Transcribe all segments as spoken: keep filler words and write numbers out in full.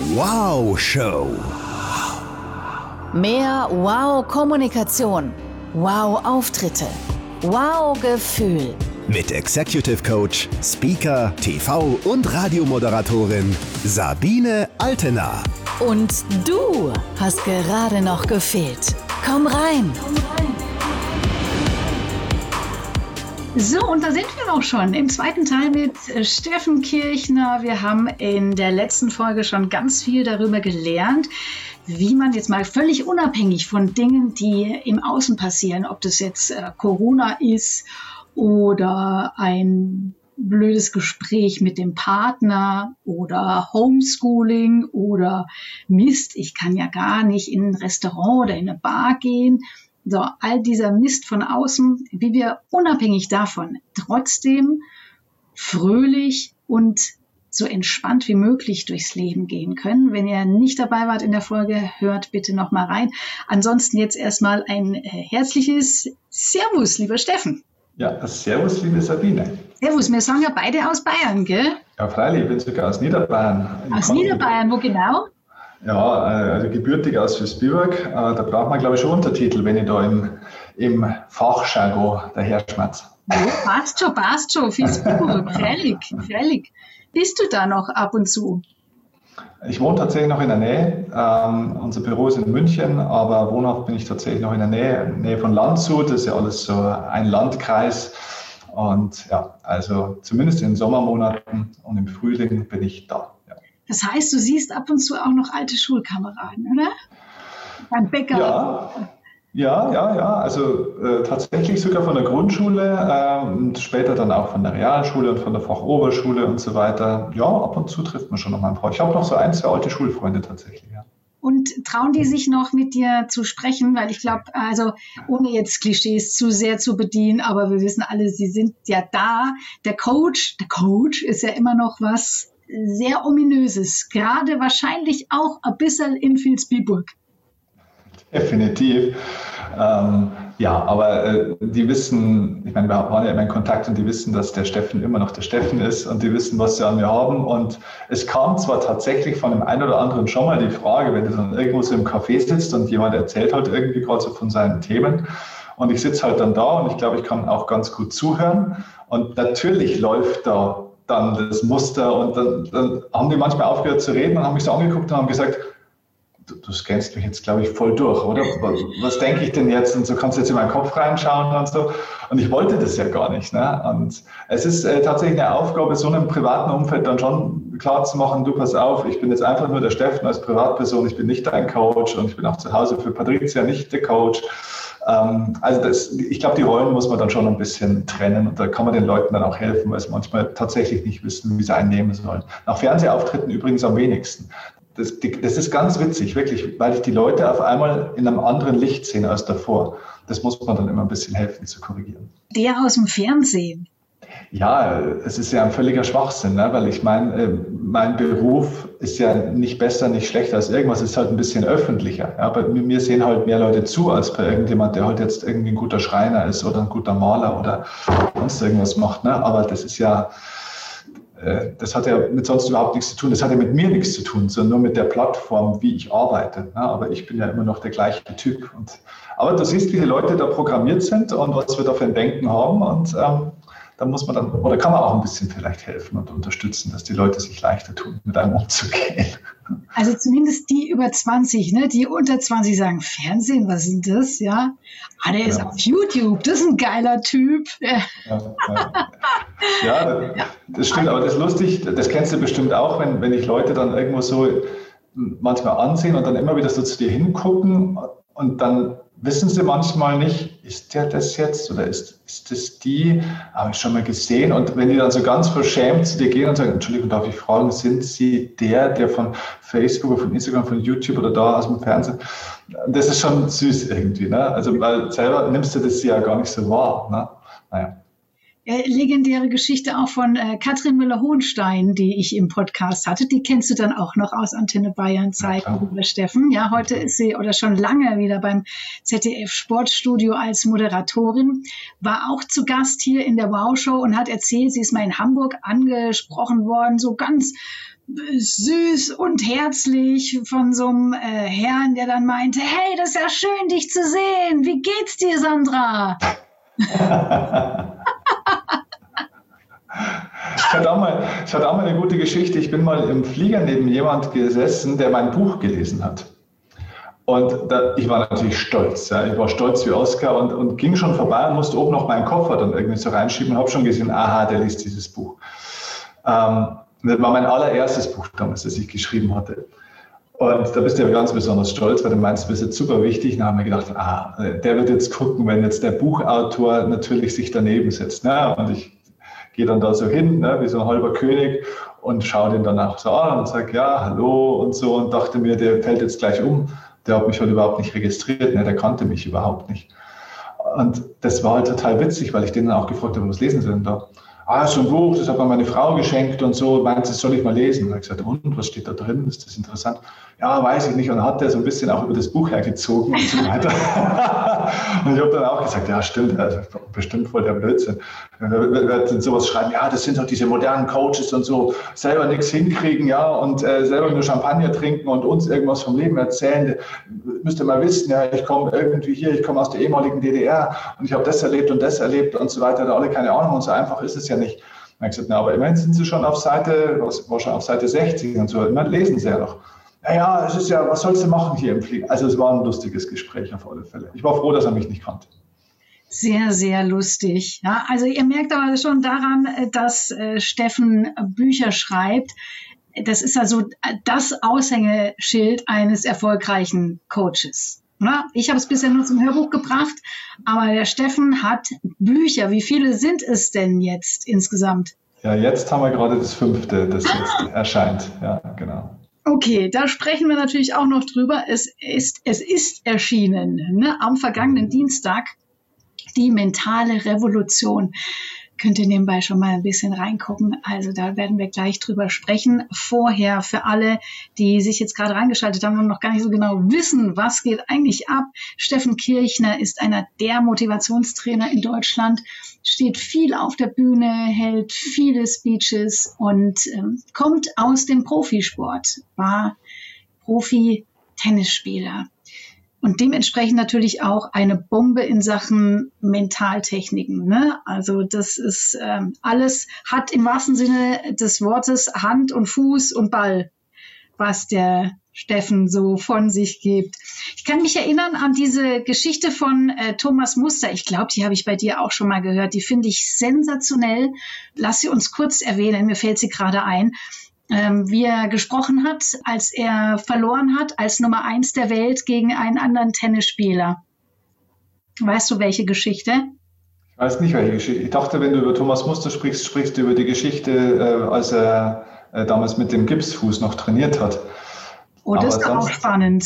Wow-Show. Mehr Wow-Kommunikation, Wow-Auftritte, Wow-Gefühl. Mit Executive Coach, Speaker, T V- und Radiomoderatorin Sabine Altena. Und du hast gerade noch gefehlt. Komm rein. Komm rein. So, und da sind wir auch schon im zweiten Teil mit Steffen Kirchner. Wir haben in der letzten Folge schon ganz viel darüber gelernt, wie man jetzt mal völlig unabhängig von Dingen, die im Außen passieren, ob das jetzt äh, Corona ist oder ein blödes Gespräch mit dem Partner oder Homeschooling oder Mist, ich kann ja gar nicht in ein Restaurant oder in eine Bar gehen. So, all dieser Mist von außen, wie wir unabhängig davon trotzdem fröhlich und so entspannt wie möglich durchs Leben gehen können. Wenn ihr nicht dabei wart in der Folge, hört bitte noch mal rein. Ansonsten jetzt erstmal ein äh, herzliches Servus, lieber Steffen. Ja, Servus, liebe Sabine. Servus, wir sagen ja beide aus Bayern, gell? Ja, freilich, ich bin sogar aus Niederbayern. Aus Niederbayern, wo genau? Ja, also gebürtig aus Vilsbiburg. Da braucht man, glaube ich, schon Untertitel, wenn ich da im, im Fachjargon daherschmatze. Ja, passt schon, passt schon. Vilsbiburg, freilich, freilich. Bist du da noch ab und zu? Ich wohne tatsächlich noch in der Nähe. Ähm, unser Büro ist in München, aber wohnhaft bin ich tatsächlich noch in der Nähe, in der Nähe von Landshut. Das ist ja alles so ein Landkreis. Und ja, also zumindest in den Sommermonaten und im Frühling bin ich da. Ja. Das heißt, du siehst ab und zu auch noch alte Schulkameraden, oder? Beim Bäcker. Ja, ja, ja, ja. Also äh, tatsächlich sogar von der Grundschule äh, und später dann auch von der Realschule und von der Fachoberschule und so weiter. Ja, ab und zu trifft man schon noch mal ein paar. Ich habe noch so ein, zwei alte Schulfreunde tatsächlich, ja. Und trauen die sich noch mit dir zu sprechen? Weil ich glaube, also ohne jetzt Klischees zu sehr zu bedienen, aber wir wissen alle, sie sind ja da. Der Coach, der Coach ist ja immer noch was sehr Ominöses. Gerade wahrscheinlich auch ein bisschen in Vilsbiburg. Definitiv. Ähm, ja, aber äh, die wissen, ich meine, wir waren ja immer in Kontakt und die wissen, dass der Steffen immer noch der Steffen ist und die wissen, was sie an mir haben. Und es kam zwar tatsächlich von dem einen oder anderen schon mal die Frage, wenn du dann irgendwo so im Café sitzt und jemand erzählt halt irgendwie gerade so von seinen Themen und ich sitze halt dann da und ich glaube, ich kann auch ganz gut zuhören und natürlich läuft da dann das Muster und dann, dann haben die manchmal aufgehört zu reden und haben mich so angeguckt und haben gesagt, Du, du scannst mich jetzt, glaube ich, voll durch, oder? Was, was denke ich denn jetzt? Und so kannst du jetzt in meinen Kopf reinschauen und so. Und ich wollte das ja gar nicht. Ne? Und es ist äh, tatsächlich eine Aufgabe, so einem privaten Umfeld dann schon klar zu machen, du pass auf, ich bin jetzt einfach nur der Steffen als Privatperson, ich bin nicht dein Coach und ich bin auch zu Hause für Patricia nicht der Coach. Ähm, also das, ich glaube, die Rollen muss man dann schon ein bisschen trennen und da kann man den Leuten dann auch helfen, weil sie manchmal tatsächlich nicht wissen, wie sie einen nehmen sollen. Nach Fernsehauftritten übrigens am wenigsten. Das, die, das ist ganz witzig, wirklich, weil ich die Leute auf einmal in einem anderen Licht sehe als davor. Das muss man dann immer ein bisschen helfen zu korrigieren. Der aus dem Fernsehen. Ja, es ist ja ein völliger Schwachsinn, ne? Weil ich meine, mein Beruf ist ja nicht besser, nicht schlechter als irgendwas, es ist halt ein bisschen öffentlicher. Ja? Bei mir sehen halt mehr Leute zu, als bei irgendjemand, der halt jetzt irgendwie ein guter Schreiner ist oder ein guter Maler oder sonst irgendwas macht. Ne? Aber das ist ja... Das hat ja mit sonst überhaupt nichts zu tun. Das hat ja mit mir nichts zu tun, sondern nur mit der Plattform, wie ich arbeite. Aber ich bin ja immer noch der gleiche Typ. Und, aber du siehst, wie die Leute da programmiert sind und was wir da für ein Denken haben. Und ähm, da muss man dann, oder kann man auch ein bisschen vielleicht helfen und unterstützen, dass die Leute sich leichter tun, mit einem umzugehen. Also zumindest die über zwanzig, ne? Die unter zwanzig sagen, Fernsehen, was ist denn das? Ja, ah, der ist ja auf YouTube, das ist ein geiler Typ. Ja, ja. ja, das, das stimmt, aber das ist lustig, das kennst du bestimmt auch, wenn, wenn ich Leute dann irgendwo so manchmal ansehen und dann immer wieder so zu dir hingucken und dann wissen sie manchmal nicht, ist der das jetzt oder ist, ist das die? Habe ich schon mal gesehen. Und wenn die dann so ganz verschämt zu dir gehen und sagen, Entschuldigung, darf ich fragen, sind Sie der, der von Facebook oder von Instagram, von YouTube oder da aus dem Fernsehen? Das ist schon süß irgendwie, ne? Also, weil selber nimmst du das ja gar nicht so wahr, ne? Naja. Legendäre Geschichte auch von äh, Katrin Müller-Hohenstein, die ich im Podcast hatte. Die kennst du dann auch noch aus Antenne Bayern Zeiten, ja, lieber Steffen. Ja, heute ist sie oder schon lange wieder beim Z D F Sportstudio als Moderatorin. War auch zu Gast hier in der Wow Show und hat erzählt, sie ist mal in Hamburg angesprochen worden, so ganz süß und herzlich von so einem äh, Herrn, der dann meinte, hey, das ist ja schön, dich zu sehen. Wie geht's dir, Sandra? Ich hatte, auch mal, ich hatte auch mal eine gute Geschichte. Ich bin mal im Flieger neben jemand gesessen, der mein Buch gelesen hat. Und da, ich war natürlich stolz. Ja. Ich war stolz wie Oskar und, und ging schon vorbei und musste oben noch meinen Koffer dann irgendwie so reinschieben und habe schon gesehen, aha, der liest dieses Buch. Ähm, das war mein allererstes Buch damals, das ich geschrieben hatte. Und da bist du ja ganz besonders stolz, weil du meinst, du bist jetzt super wichtig. Und da haben wir gedacht, ah, der wird jetzt gucken, wenn jetzt der Buchautor natürlich sich daneben setzt. Ne? Und ich gehe dann da so hin, ne, wie so ein halber König und schaue den danach so an und sage, ja, hallo und so und dachte mir, der fällt jetzt gleich um. Der hat mich halt überhaupt nicht registriert, ne, der kannte mich überhaupt nicht. Und das war halt total witzig, weil ich den dann auch gefragt habe, was lesen Sie denn da? Ah, so ein Buch, das hat mir meine Frau geschenkt und so, meint sie, soll ich mal lesen? Und ich habe gesagt, und, was steht da drin? Ist das interessant? Ja, weiß ich nicht. Und dann hat der so ein bisschen auch über das Buch hergezogen und so weiter. Und ich habe dann auch gesagt, ja, stimmt, also bestimmt voll der Blödsinn. Wer wird denn sowas schreiben? Ja, das sind doch diese modernen Coaches und so, selber nichts hinkriegen, ja, und äh, selber nur Champagner trinken und uns irgendwas vom Leben erzählen. Müsst ihr mal wissen, ja, ich komme irgendwie hier, ich komme aus der ehemaligen D D R und ich habe das erlebt und das erlebt und so weiter. Da alle keine Ahnung und so einfach ist es ja nicht. Und ich gesagt, na, aber immerhin sind Sie schon auf Seite, was war schon auf Seite sechzig und so, immerhin lesen Sie ja noch. Naja, es ist ja, was sollst du machen hier im Flieger? Also es war ein lustiges Gespräch auf alle Fälle. Ich war froh, dass er mich nicht kannte. Sehr, sehr lustig. Ja, also ihr merkt aber schon daran, dass äh, Steffen Bücher schreibt. Das ist also das Aushängeschild eines erfolgreichen Coaches. Ja, ich habe es bisher nur zum Hörbuch gebracht, aber der Steffen hat Bücher. Wie viele sind es denn jetzt insgesamt? Ja, jetzt haben wir gerade das fünfte, das jetzt erscheint. Ja, genau. Okay, da sprechen wir natürlich auch noch drüber. Es ist, es ist erschienen, ne, am vergangenen Dienstag, die mentale Revolution. Könnt ihr nebenbei schon mal ein bisschen reingucken. Also da werden wir gleich drüber sprechen. Vorher für alle, die sich jetzt gerade reingeschaltet haben und noch gar nicht so genau wissen, was geht eigentlich ab. Steffen Kirchner ist einer der Motivationstrainer in Deutschland, steht viel auf der Bühne, hält viele Speeches und ähm, kommt aus dem Profisport, war Profi-Tennisspieler. Und dementsprechend natürlich auch eine Bombe in Sachen Mentaltechniken. Ne? Also das ist ähm, alles, hat im wahrsten Sinne des Wortes Hand und Fuß und Ball, was der Steffen so von sich gibt. Ich kann mich erinnern an diese Geschichte von äh, Thomas Muster. Ich glaube, die habe ich bei dir auch schon mal gehört. Die finde ich sensationell. Lass sie uns kurz erwähnen, mir fällt sie gerade ein. Ähm, wie er gesprochen hat, als er verloren hat, als Nummer eins der Welt gegen einen anderen Tennisspieler. Weißt du, welche Geschichte? Ich weiß nicht, welche Geschichte. Ich dachte, wenn du über Thomas Muster sprichst, sprichst du über die Geschichte, äh, als er äh, damals mit dem Gipsfuß noch trainiert hat. Oh, das ist auch spannend.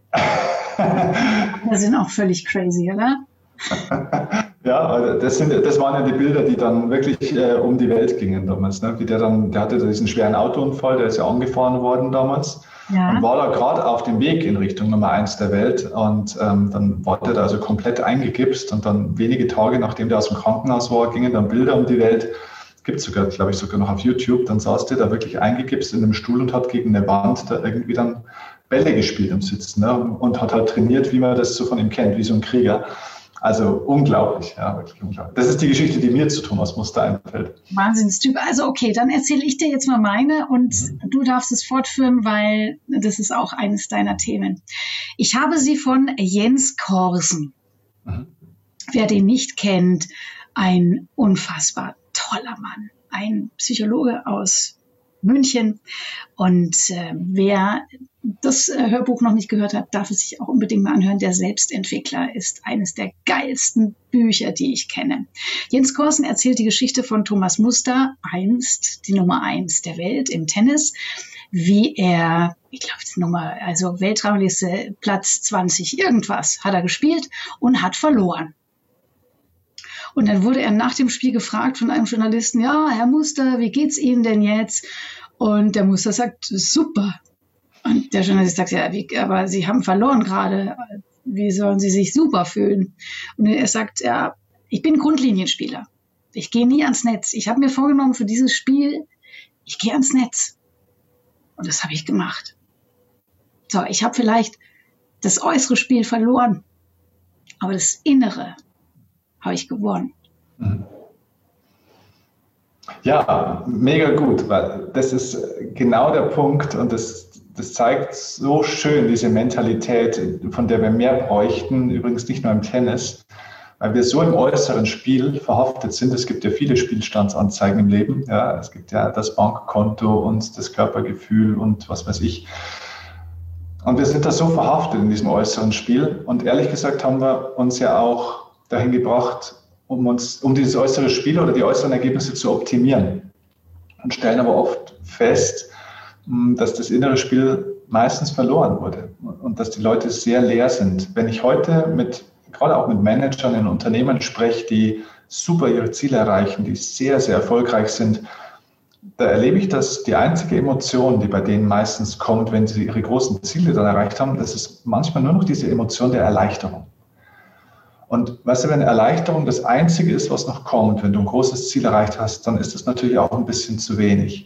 Das sind auch völlig crazy, oder? Ja, das, sind, das waren ja die Bilder, die dann wirklich äh, um die Welt gingen damals. Ne? Wie der, dann, der hatte diesen schweren Autounfall, der ist ja angefahren worden damals. Ja. Und war da gerade auf dem Weg in Richtung Nummer eins der Welt. Und ähm, dann war der da also komplett eingegipst. Und dann wenige Tage, nachdem der aus dem Krankenhaus war, gingen dann Bilder um die Welt. Gibt es sogar, glaube ich, sogar noch auf YouTube. Dann saß der da wirklich eingegipst in einem Stuhl und hat gegen eine Wand da irgendwie dann Bälle gespielt im Sitzen. Ne? Und hat halt trainiert, wie man das so von ihm kennt, wie so ein Krieger. Also unglaublich, ja, wirklich unglaublich. Das ist die Geschichte, die mir zu Thomas Muster einfällt. Wahnsinnstyp. Also okay, dann erzähle ich dir jetzt mal meine und mhm. du darfst es fortführen, weil das ist auch eines deiner Themen. Ich habe sie von Jens Korsen. Mhm. Wer den nicht kennt, ein unfassbar toller Mann, ein Psychologe aus München. Und äh, wer das äh, Hörbuch noch nicht gehört hat, darf es sich auch unbedingt mal anhören. Der Selbstentwickler ist eines der geilsten Bücher, die ich kenne. Jens Korsen erzählt die Geschichte von Thomas Muster, einst die Nummer eins der Welt im Tennis, wie er, ich glaube, die Nummer, also Weltrangliste Platz zwanzig irgendwas, hat er gespielt und hat verloren. Und dann wurde er nach dem Spiel gefragt von einem Journalisten, ja, Herr Muster, wie geht's Ihnen denn jetzt? Und der Muster sagt, super. Und der Journalist sagt, ja, wie, aber Sie haben verloren gerade. Wie sollen Sie sich super fühlen? Und er sagt, ja, ich bin Grundlinienspieler. Ich gehe nie ans Netz. Ich habe mir vorgenommen für dieses Spiel, ich gehe ans Netz. Und das habe ich gemacht. So, ich habe vielleicht das äußere Spiel verloren, aber das Innere habe ich gewonnen. Ja, mega gut, weil das ist genau der Punkt und das, das zeigt so schön diese Mentalität, von der wir mehr bräuchten, übrigens nicht nur im Tennis, weil wir so im äußeren Spiel verhaftet sind. Es gibt ja viele Spielstandsanzeigen im Leben. Ja, es gibt ja das Bankkonto und das Körpergefühl und was weiß ich. Und wir sind da so verhaftet in diesem äußeren Spiel. Und ehrlich gesagt haben wir uns ja auch dahin gebracht, um uns, um dieses äußere Spiel oder die äußeren Ergebnisse zu optimieren. Und stellen aber oft fest, dass das innere Spiel meistens verloren wurde und dass die Leute sehr leer sind. Wenn ich heute mit, gerade auch mit Managern in Unternehmen spreche, die super ihre Ziele erreichen, die sehr, sehr erfolgreich sind, da erlebe ich, dass die einzige Emotion, die bei denen meistens kommt, wenn sie ihre großen Ziele dann erreicht haben, das ist manchmal nur noch diese Emotion der Erleichterung. Und weißt du, wenn Erleichterung das Einzige ist, was noch kommt, wenn du ein großes Ziel erreicht hast, dann ist das natürlich auch ein bisschen zu wenig.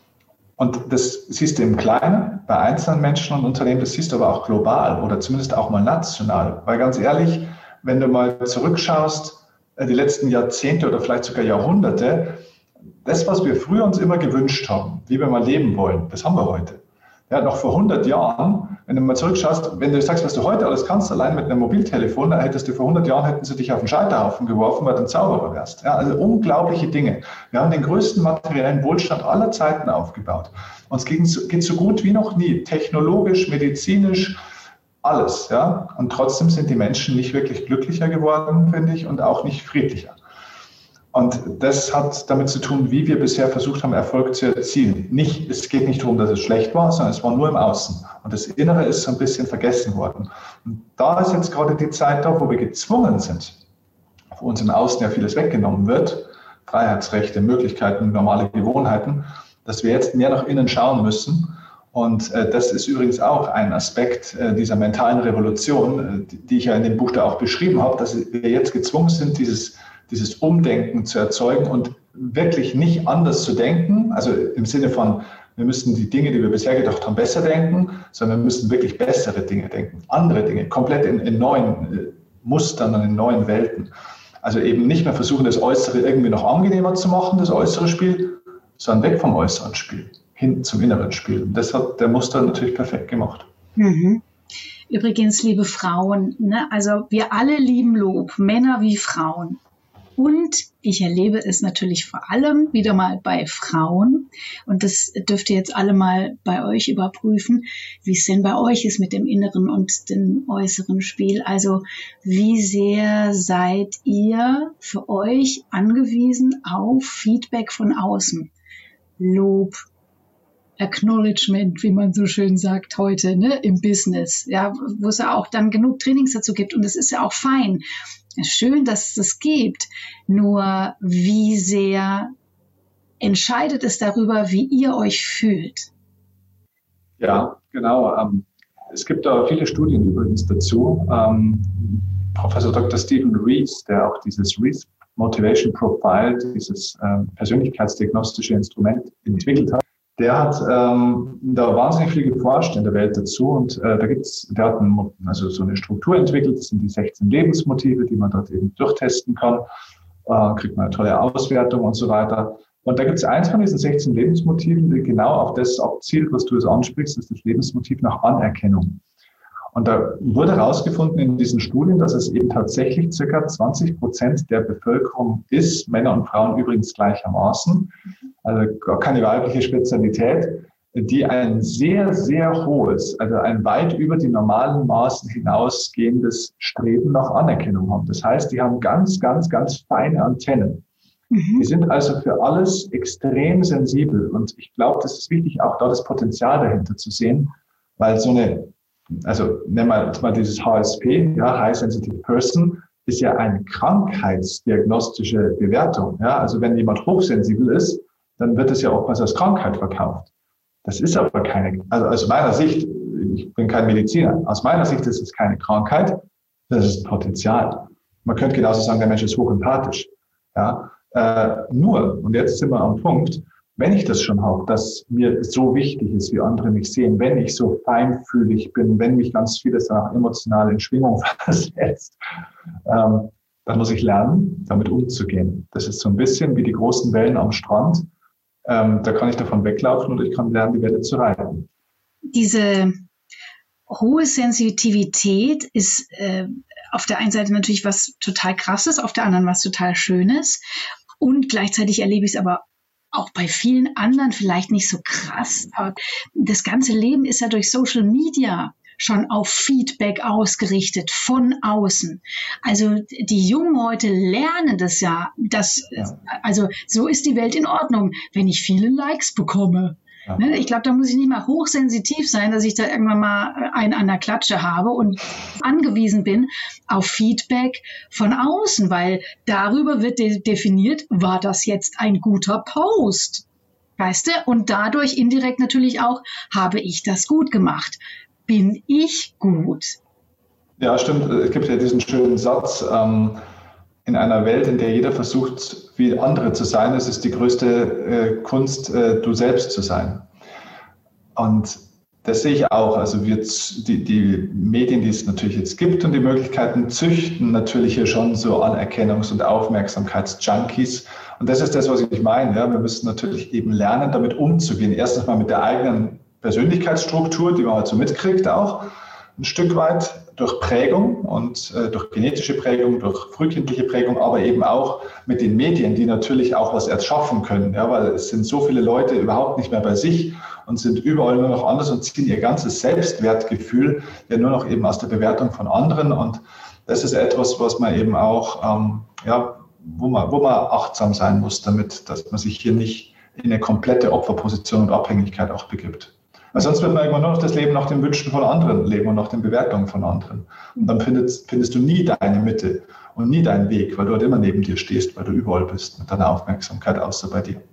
Und das siehst du im Kleinen, bei einzelnen Menschen und Unternehmen, das siehst du aber auch global oder zumindest auch mal national. Weil ganz ehrlich, wenn du mal zurückschaust, die letzten Jahrzehnte oder vielleicht sogar Jahrhunderte, das, was wir früher uns immer gewünscht haben, wie wir mal leben wollen, das haben wir heute. Ja, noch vor hundert Jahren, wenn du mal zurückschaust, wenn du sagst, was du heute alles kannst, allein mit einem Mobiltelefon, dann hättest du vor hundert Jahren, hätten sie dich auf den Scheiterhaufen geworfen, weil du ein Zauberer wärst. Ja, also unglaubliche Dinge. Wir haben den größten materiellen Wohlstand aller Zeiten aufgebaut. Uns geht es so gut wie noch nie, technologisch, medizinisch, alles. Ja? Und trotzdem sind die Menschen nicht wirklich glücklicher geworden, finde ich, und auch nicht friedlicher. Und das hat damit zu tun, wie wir bisher versucht haben, Erfolg zu erzielen. Nicht, es geht nicht darum, dass es schlecht war, sondern es war nur im Außen. Und das Innere ist so ein bisschen vergessen worden. Und da ist jetzt gerade die Zeit da, wo wir gezwungen sind, wo uns im Außen ja vieles weggenommen wird, Freiheitsrechte, Möglichkeiten, normale Gewohnheiten, dass wir jetzt mehr nach innen schauen müssen. Und äh, das ist übrigens auch ein Aspekt äh, dieser mentalen Revolution, äh, die ich ja in dem Buch da auch beschrieben habe, dass wir jetzt gezwungen sind, dieses dieses Umdenken zu erzeugen und wirklich nicht anders zu denken, also im Sinne von, wir müssen die Dinge, die wir bisher gedacht haben, besser denken, sondern wir müssen wirklich bessere Dinge denken, andere Dinge, komplett in, in neuen äh, Mustern und in neuen Welten. Also eben nicht mehr versuchen, das Äußere irgendwie noch angenehmer zu machen, das äußere Spiel, sondern weg vom äußeren Spiel, hin zum inneren Spiel. Und das hat der Muster natürlich perfekt gemacht. Mhm. Übrigens, liebe Frauen, ne, also wir alle lieben Lob, Männer wie Frauen. Und ich erlebe es natürlich vor allem wieder mal bei Frauen. Und das dürft ihr jetzt alle mal bei euch überprüfen, wie es denn bei euch ist mit dem inneren und dem äußeren Spiel. Also wie sehr seid ihr für euch angewiesen auf Feedback von außen? Lob, Acknowledgement, wie man so schön sagt heute, ne, im Business. Ja, wo es ja auch dann genug Trainings dazu gibt. Und das ist ja auch fein. Schön, dass es das gibt, nur wie sehr entscheidet es darüber, wie ihr euch fühlt? Ja, genau. Ähm, es gibt da viele Studien übrigens dazu. Ähm, Professor Doktor Stephen Rees, der auch dieses Rees Motivation Profile, dieses ähm, persönlichkeitsdiagnostische Instrument entwickelt hat, der hat ähm, da wahnsinnig viel geforscht in der Welt dazu und äh, da gibt's, der hat ein, also so eine Struktur entwickelt, das sind die sechzehn Lebensmotive, die man dort eben durchtesten kann, äh, kriegt man eine tolle Auswertung und so weiter. Und da gibt's eins von diesen sechzehn Lebensmotiven, die genau auf das abzielt, was du jetzt ansprichst, das ist das Lebensmotiv nach Anerkennung. Und da wurde herausgefunden in diesen Studien, dass es eben tatsächlich circa zwanzig Prozent der Bevölkerung ist, Männer und Frauen übrigens gleichermaßen, also gar keine weibliche Spezialität, die ein sehr, sehr hohes, also ein weit über die normalen Maßen hinausgehendes Streben nach Anerkennung haben. Das heißt, die haben ganz, ganz, ganz feine Antennen. Mhm. Die sind also für alles extrem sensibel. Und ich glaube, das ist wichtig, auch da das Potenzial dahinter zu sehen, weil so eine, also nennen wir jetzt mal dieses H S P, ja, High Sensitive Person, ist ja eine krankheitsdiagnostische Bewertung. Ja, also wenn jemand hochsensibel ist, dann wird es ja oftmals als Krankheit verkauft. Das ist aber keine, also aus meiner Sicht, ich bin kein Mediziner, aus meiner Sicht ist es keine Krankheit, das ist ein Potenzial. Man könnte genauso sagen, der Mensch ist hochempathisch. Ja, äh, nur, und jetzt sind wir am Punkt, wenn ich das schon habe, dass mir so wichtig ist, wie andere mich sehen, wenn ich so feinfühlig bin, wenn mich ganz vieles danach emotional in Schwingung versetzt, ähm, dann muss ich lernen, damit umzugehen. Das ist so ein bisschen wie die großen Wellen am Strand. Ähm, da kann ich davon weglaufen und ich kann lernen, die Welle zu reiten. Diese hohe Sensitivität ist äh, auf der einen Seite natürlich was total Krasses, auf der anderen was total Schönes. Und gleichzeitig erlebe ich es aber auch bei vielen anderen vielleicht nicht so krass. Aber das ganze Leben ist ja durch Social Media schon auf Feedback ausgerichtet von außen. Also die Jungen heute lernen das ja. Das, ja. Also so ist die Welt in Ordnung, wenn ich viele Likes bekomme. Ja. Ne? Ich glaube, da muss ich nicht mal hochsensitiv sein, dass ich da irgendwann mal einen an der Klatsche habe und angewiesen bin auf Feedback von außen, weil darüber wird de- definiert, war das jetzt ein guter Post? Weißt du? Und dadurch indirekt natürlich auch, habe ich das gut gemacht? Bin ich gut? Ja, stimmt. Es gibt ja diesen schönen Satz, ähm, in einer Welt, in der jeder versucht, wie andere zu sein, es ist die größte äh, Kunst, äh, du selbst zu sein. Und das sehe ich auch. Also wir, die, die Medien, die es natürlich jetzt gibt und die Möglichkeiten züchten natürlich hier schon so Anerkennungs- und Aufmerksamkeitsjunkies. Und das ist das, was ich meine. Ja, wir müssen natürlich eben lernen, damit umzugehen. Erstens mal mit der eigenen Persönlichkeitsstruktur, die man halt so mitkriegt auch, ein Stück weit durch Prägung und äh, durch genetische Prägung, durch frühkindliche Prägung, aber eben auch mit den Medien, die natürlich auch was erschaffen können, ja, weil es sind so viele Leute überhaupt nicht mehr bei sich und sind überall nur noch anders und ziehen ihr ganzes Selbstwertgefühl ja nur noch eben aus der Bewertung von anderen, und das ist etwas, was man eben auch, ähm, ja, wo man, wo man achtsam sein muss damit, dass man sich hier nicht in eine komplette Opferposition und Abhängigkeit auch begibt. Weil sonst wird man irgendwann nur noch das Leben nach den Wünschen von anderen leben und nach den Bewertungen von anderen. Und dann findest, findest du nie deine Mitte und nie deinen Weg, weil du halt immer neben dir stehst, weil du überall bist mit deiner Aufmerksamkeit, außer bei dir.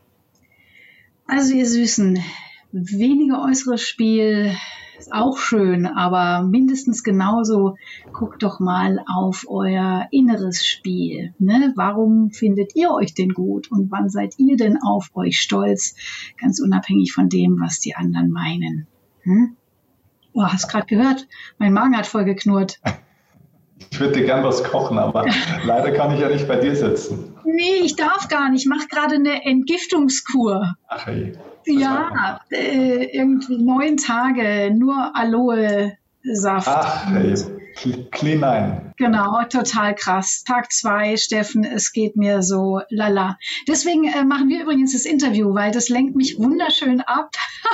Also ihr Süßen, weniger äußeres Spiel ist auch schön, aber mindestens genauso guckt doch mal auf euer inneres Spiel. Ne? Warum findet ihr euch denn gut und wann seid ihr denn auf euch stolz? Ganz unabhängig von dem, was die anderen meinen. Hm? Oh, hast gerade gehört? Mein Magen hat voll geknurrt. Ich würde dir gern was kochen, aber leider kann ich ja nicht bei dir sitzen. Nee, ich darf gar nicht. Ich mache gerade eine Entgiftungskur. Ach hey. Ja, äh, irgendwie neun Tage, nur Aloe-Saft. Ach hey, clean ein. Genau, total krass. Tag zwei, Steffen, es geht mir so lala. Deswegen äh, machen wir übrigens das Interview, weil das lenkt mich wunderschön ab.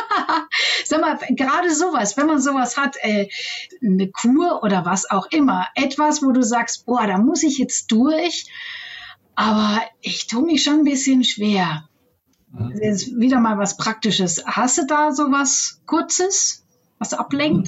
Sag mal, gerade sowas, wenn man sowas hat, äh, eine Kur oder was auch immer, etwas, wo du sagst, boah, da muss ich jetzt durch, aber ich tue mich schon ein bisschen schwer. Das ist wieder mal was Praktisches. Hast du da sowas Kurzes, was ablenkt?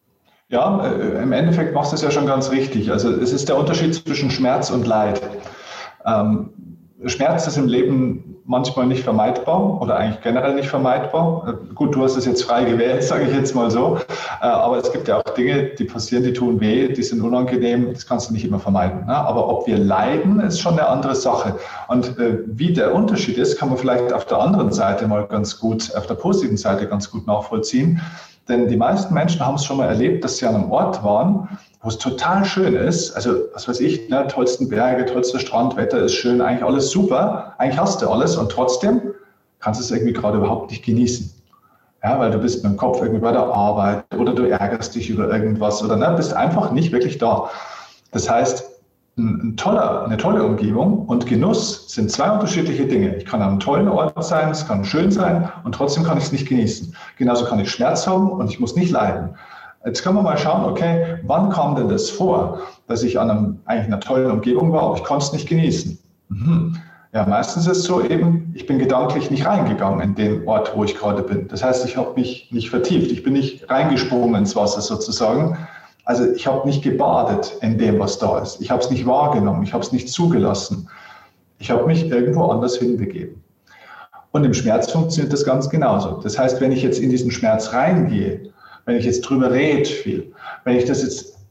Ja, äh, im Endeffekt machst du es ja schon ganz richtig. Also es ist der Unterschied zwischen Schmerz und Leid. Ähm, Schmerz ist im Leben manchmal nicht vermeidbar oder eigentlich generell nicht vermeidbar. Äh, gut, du hast es jetzt frei gewählt, sage ich jetzt mal so. Äh, aber es gibt ja auch Dinge, die passieren, die tun weh, die sind unangenehm, das kannst du nicht immer vermeiden. Ne? Aber ob wir leiden, ist schon eine andere Sache. Und äh, wie der Unterschied ist, kann man vielleicht auf der anderen Seite mal ganz gut, auf der positiven Seite ganz gut nachvollziehen. Denn die meisten Menschen haben es schon mal erlebt, dass sie an einem Ort waren, wo es total schön ist. Also, was weiß ich, ne, tollsten Berge, tollster Strand, Wetter ist schön, eigentlich alles super. Eigentlich hast du alles und trotzdem kannst du es irgendwie gerade überhaupt nicht genießen. Ja, weil du bist mit dem Kopf irgendwie bei der Arbeit oder du ärgerst dich über irgendwas oder ne, bist einfach nicht wirklich da. Das heißt, ein toller, eine tolle Umgebung und Genuss sind zwei unterschiedliche Dinge. Ich kann an einem tollen Ort sein, es kann schön sein und trotzdem kann ich es nicht genießen. Genauso kann ich Schmerz haben und ich muss nicht leiden. Jetzt können wir mal schauen, okay, wann kam denn das vor, dass ich an einem, eigentlich einer tollen Umgebung war, aber ich konnte es nicht genießen? Mhm. Ja, meistens ist es so eben, ich bin gedanklich nicht reingegangen in den Ort, wo ich gerade bin. Das heißt, ich habe mich nicht vertieft, ich bin nicht reingesprungen ins Wasser sozusagen. Also ich habe nicht gebadet in dem, was da ist. Ich habe es nicht wahrgenommen, ich habe es nicht zugelassen. Ich habe mich irgendwo anders hinbegeben. Und im Schmerz funktioniert das ganz genauso. Das heißt, wenn ich jetzt in diesen Schmerz reingehe, wenn ich jetzt drüber rede viel, wenn ich das jetzt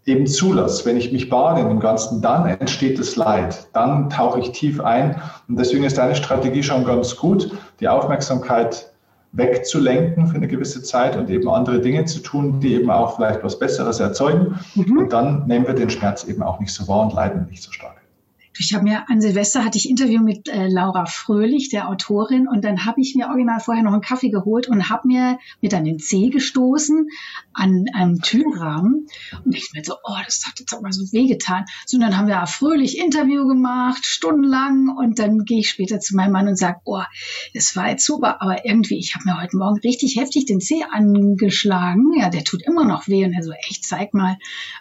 eben zulasse. Wenn ich mich bade in dem Ganzen, dann entsteht das Leid. Dann tauche ich tief ein. Und deswegen ist deine Strategie schon ganz gut, die Aufmerksamkeit wegzulenken für eine gewisse Zeit und eben andere Dinge zu tun, die eben auch vielleicht was Besseres erzeugen. Mhm. Und dann nehmen wir den Schmerz eben auch nicht so wahr und leiden nicht so stark. Ich habe mir an Silvester hatte ich Interview mit äh, Laura Fröhlich, der Autorin, und dann habe ich mir original vorher noch einen Kaffee geholt und habe mir mit an den Zeh gestoßen an einem Türrahmen und ich mir so, oh, das hat jetzt auch mal so wehgetan. So, und dann haben wir Fröhlich Interview gemacht, stundenlang, und dann gehe ich später zu meinem Mann und sage, oh, das war jetzt super, aber irgendwie, ich habe mir heute Morgen richtig heftig den Zeh angeschlagen. Ja, der tut immer noch weh. Und er so, echt, zeig mal.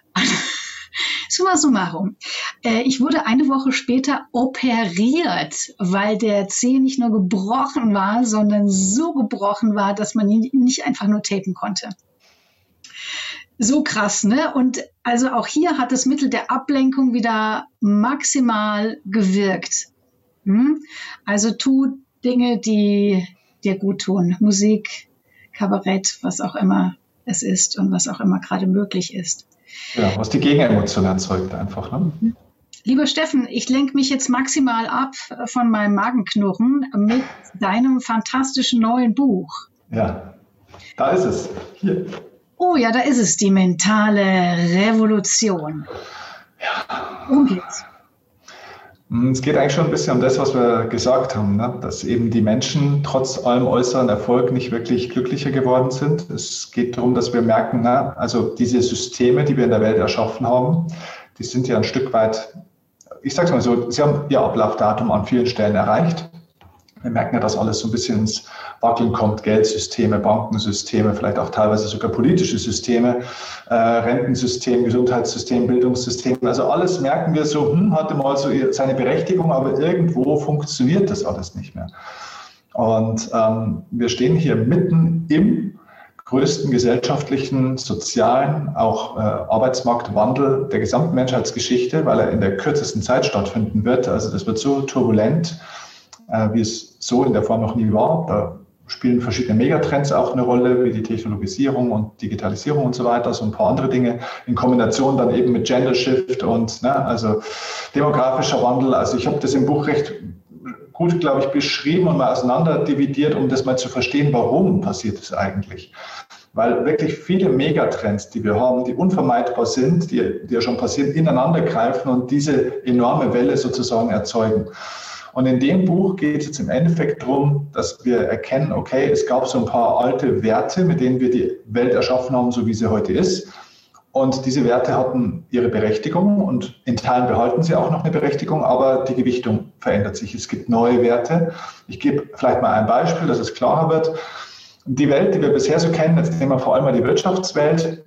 Summa summarum. Äh, ich wurde eine Woche später operiert, weil der Zeh nicht nur gebrochen war, sondern so gebrochen war, dass man ihn nicht einfach nur tapen konnte. So krass, ne? Und also auch hier hat das Mittel der Ablenkung wieder maximal gewirkt. Hm? Also tu Dinge, die dir gut tun. Musik, Kabarett, was auch immer es ist und was auch immer gerade möglich ist. Ja, was die Gegenemotion erzeugt einfach. Ne? Lieber Steffen, ich lenke mich jetzt maximal ab von meinem Magenknurren mit deinem fantastischen neuen Buch. Ja, da ist es. Hier. Oh ja, da ist es, die mentale Revolution. Ja. Worum geht's? Es geht eigentlich schon ein bisschen um das, was wir gesagt haben, ne? Dass eben die Menschen trotz allem äußeren Erfolg nicht wirklich glücklicher geworden sind. Es geht darum, dass wir merken, na, also diese Systeme, die wir in der Welt erschaffen haben, die sind ja ein Stück weit, ich sage es mal so, sie haben ihr Ablaufdatum an vielen Stellen erreicht. Wir merken ja, dass alles so ein bisschen ins Wackeln kommt, Geldsysteme, Bankensysteme, vielleicht auch teilweise sogar politische Systeme, äh, Rentensystem, Gesundheitssystem, Bildungssystem. Also alles merken wir so, hm, hatte mal so seine Berechtigung, aber irgendwo funktioniert das alles nicht mehr. Und ähm, wir stehen hier mitten im größten gesellschaftlichen, sozialen, auch äh, Arbeitsmarktwandel der gesamten Menschheitsgeschichte, weil er in der kürzesten Zeit stattfinden wird. Also das wird so turbulent, wie es so in der Form noch nie war. Da spielen verschiedene Megatrends auch eine Rolle, wie die Technologisierung und Digitalisierung und so weiter, so ein paar andere Dinge in Kombination dann eben mit Gender Shift und ne, also demografischer Wandel. Also ich habe das im Buch recht gut, glaube ich, beschrieben und mal auseinander dividiert, um das mal zu verstehen, warum passiert es eigentlich. Weil wirklich viele Megatrends, die wir haben, die unvermeidbar sind, die, die ja schon passieren, ineinander greifen und diese enorme Welle sozusagen erzeugen. Und in dem Buch geht es jetzt im Endeffekt darum, dass wir erkennen, okay, es gab so ein paar alte Werte, mit denen wir die Welt erschaffen haben, so wie sie heute ist. Und diese Werte hatten ihre Berechtigung und in Teilen behalten sie auch noch eine Berechtigung, aber die Gewichtung verändert sich. Es gibt neue Werte. Ich gebe vielleicht mal ein Beispiel, dass es klarer wird. Die Welt, die wir bisher so kennen, jetzt nehmen wir vor allem mal die Wirtschaftswelt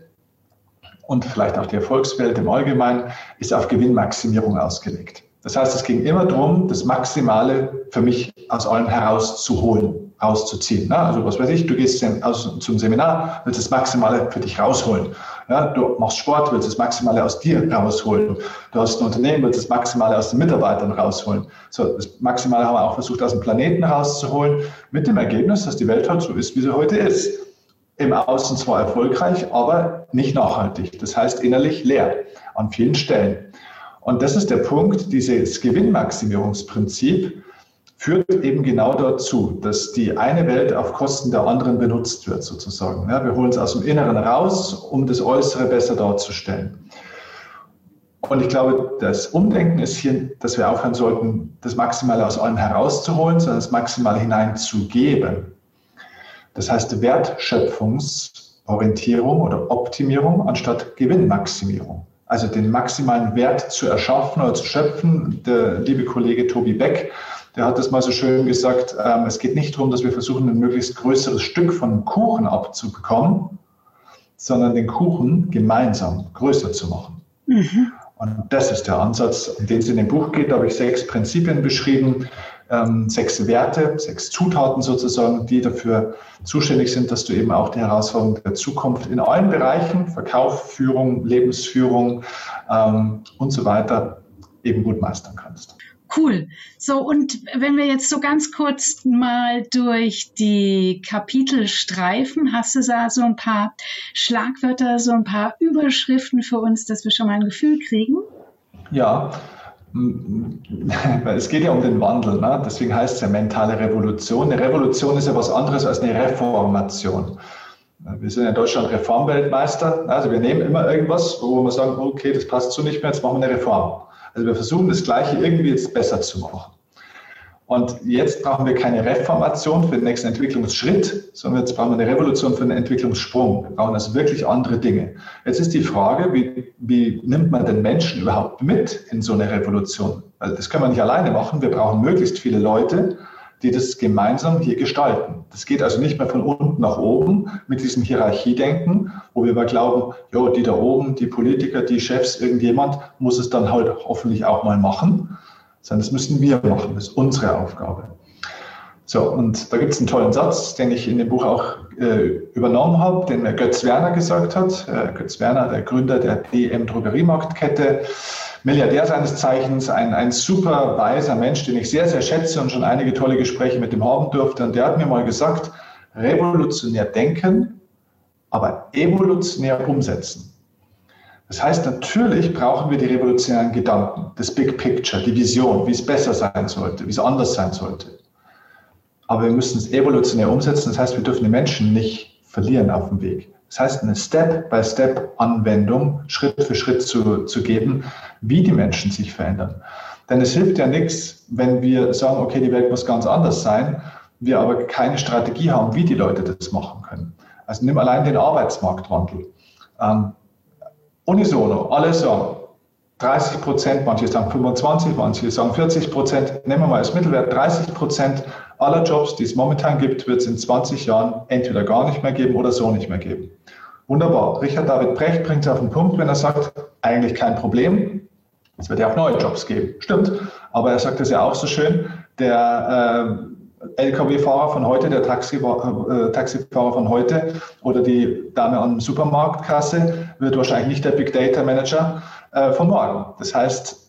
und vielleicht auch die Erfolgswelt im Allgemeinen, ist auf Gewinnmaximierung ausgelegt. Das heißt, es ging immer darum, das Maximale für mich aus allem herauszuholen, rauszuziehen. Also was weiß ich, du gehst zum Seminar, willst das Maximale für dich rausholen. Ja, du machst Sport, willst das Maximale aus dir rausholen. Du hast ein Unternehmen, willst das Maximale aus den Mitarbeitern rausholen. So, das Maximale haben wir auch versucht, aus dem Planeten rauszuholen, mit dem Ergebnis, dass die Welt halt so ist, wie sie heute ist. Im Außen zwar erfolgreich, aber nicht nachhaltig. Das heißt innerlich leer an vielen Stellen. Und das ist der Punkt, dieses Gewinnmaximierungsprinzip führt eben genau dazu, dass die eine Welt auf Kosten der anderen benutzt wird sozusagen. Ja, wir holen es aus dem Inneren raus, um das Äußere besser darzustellen. Und ich glaube, das Umdenken ist hier, dass wir aufhören sollten, das Maximale aus allem herauszuholen, sondern das Maximale hineinzugeben. Das heißt Wertschöpfungsorientierung oder Optimierung anstatt Gewinnmaximierung. Also den maximalen Wert zu erschaffen oder zu schöpfen. Der liebe Kollege Tobi Beck, der hat das mal so schön gesagt, ähm, es geht nicht darum, dass wir versuchen, ein möglichst größeres Stück von einem Kuchen abzubekommen, sondern den Kuchen gemeinsam größer zu machen. Mhm. Und das ist der Ansatz, um den es in dem Buch geht. Da habe ich sechs Prinzipien beschrieben, ähm, sechs Werte, sechs Zutaten sozusagen, die dafür zuständig sind, dass du eben auch die Herausforderungen der Zukunft in allen Bereichen, Verkauf, Führung, Lebensführung ähm, und so weiter, eben gut meistern kannst. Cool. So, und wenn wir jetzt so ganz kurz mal durch die Kapitel streifen, hast du da so ein paar Schlagwörter, so ein paar Überschriften für uns, dass wir schon mal ein Gefühl kriegen? Ja, es geht ja um den Wandel, ne? Deswegen heißt es ja mentale Revolution. Eine Revolution ist ja was anderes als eine Reformation. Wir sind in Deutschland Reformweltmeister, also wir nehmen immer irgendwas, wo wir sagen, okay, das passt so nicht mehr, jetzt machen wir eine Reform. Also wir versuchen das Gleiche irgendwie jetzt besser zu machen. Und jetzt brauchen wir keine Reformation für den nächsten Entwicklungsschritt, sondern jetzt brauchen wir eine Revolution für einen Entwicklungssprung. Wir brauchen also wirklich andere Dinge. Jetzt ist die Frage, wie, wie nimmt man den Menschen überhaupt mit in so eine Revolution? Also das können wir nicht alleine machen. Wir brauchen möglichst viele Leute, die das gemeinsam hier gestalten. Das geht also nicht mehr von unten nach oben mit diesem Hierarchiedenken, wo wir immer glauben, jo, die da oben, die Politiker, die Chefs, irgendjemand muss es dann halt hoffentlich auch mal machen, sondern das müssen wir machen, das ist unsere Aufgabe. So, und da gibt es einen tollen Satz, den ich in dem Buch auch äh, übernommen habe, den Götz Werner gesagt hat. Äh, Götz Werner, der Gründer der D M-Drogeriemarktkette, Milliardär seines Zeichens, ein, ein super weiser Mensch, den ich sehr, sehr schätze und schon einige tolle Gespräche mit ihm haben durfte. Und der hat mir mal gesagt, revolutionär denken, aber evolutionär umsetzen. Das heißt, natürlich brauchen wir die revolutionären Gedanken, das Big Picture, die Vision, wie es besser sein sollte, wie es anders sein sollte. Aber wir müssen es evolutionär umsetzen, das heißt, wir dürfen die Menschen nicht verlieren auf dem Weg. Das heißt, eine Step-by-Step-Anwendung, Schritt für Schritt zu, zu geben, wie die Menschen sich verändern. Denn es hilft ja nichts, wenn wir sagen, okay, die Welt muss ganz anders sein, wir aber keine Strategie haben, wie die Leute das machen können. Also nimm allein den Arbeitsmarktwandel. Ähm, unisono, alle sagen dreißig Prozent, manche sagen fünfundzwanzig, manche sagen vierzig Prozent, nehmen wir mal als Mittelwert dreißig Prozent aller Jobs, die es momentan gibt, wird es in zwanzig Jahren entweder gar nicht mehr geben oder so nicht mehr geben. Wunderbar. Richard David Brecht bringt es auf den Punkt, wenn er sagt, eigentlich kein Problem, es wird ja auch neue Jobs geben. Stimmt, aber er sagt es ja auch so schön, der äh, L K W-Fahrer von heute, der Taxi, äh, Taxifahrer von heute oder die Dame an der Supermarktkasse wird wahrscheinlich nicht der Big Data Manager äh, von morgen. Das heißt,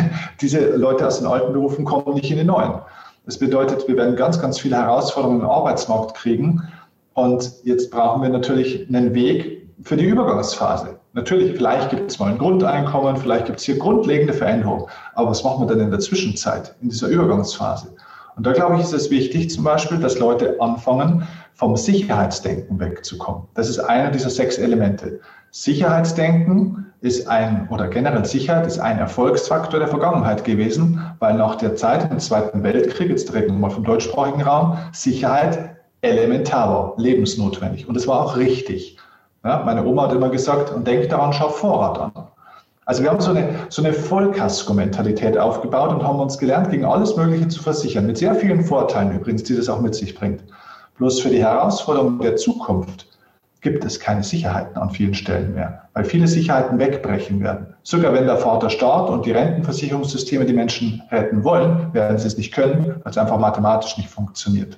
diese Leute aus den alten Berufen kommen nicht in die neuen. Das bedeutet, wir werden ganz, ganz viele Herausforderungen im Arbeitsmarkt kriegen. Und jetzt brauchen wir natürlich einen Weg für die Übergangsphase. Natürlich, vielleicht gibt es mal ein Grundeinkommen, vielleicht gibt es hier grundlegende Veränderungen. Aber was machen wir denn in der Zwischenzeit, in dieser Übergangsphase? Und da, glaube ich, ist es wichtig zum Beispiel, dass Leute anfangen, vom Sicherheitsdenken wegzukommen. Das ist einer dieser sechs Elemente. Sicherheitsdenken ist ein, oder generell Sicherheit ist ein Erfolgsfaktor der Vergangenheit gewesen, weil nach der Zeit im Zweiten Weltkrieg, jetzt reden wir mal vom deutschsprachigen Raum, Sicherheit elementar war, lebensnotwendig. Und das war auch richtig. Ja, meine Oma hat immer gesagt, und denk daran, schau Vorrat an. Also wir haben so eine, so eine Vollkasko-Mentalität aufgebaut und haben uns gelernt, gegen alles Mögliche zu versichern, mit sehr vielen Vorteilen übrigens, die das auch mit sich bringt. Bloß für die Herausforderungen der Zukunft gibt es keine Sicherheiten an vielen Stellen mehr, weil viele Sicherheiten wegbrechen werden. Sogar wenn der Vater Staat und die Rentenversicherungssysteme die Menschen retten wollen, werden sie es nicht können, weil es einfach mathematisch nicht funktioniert.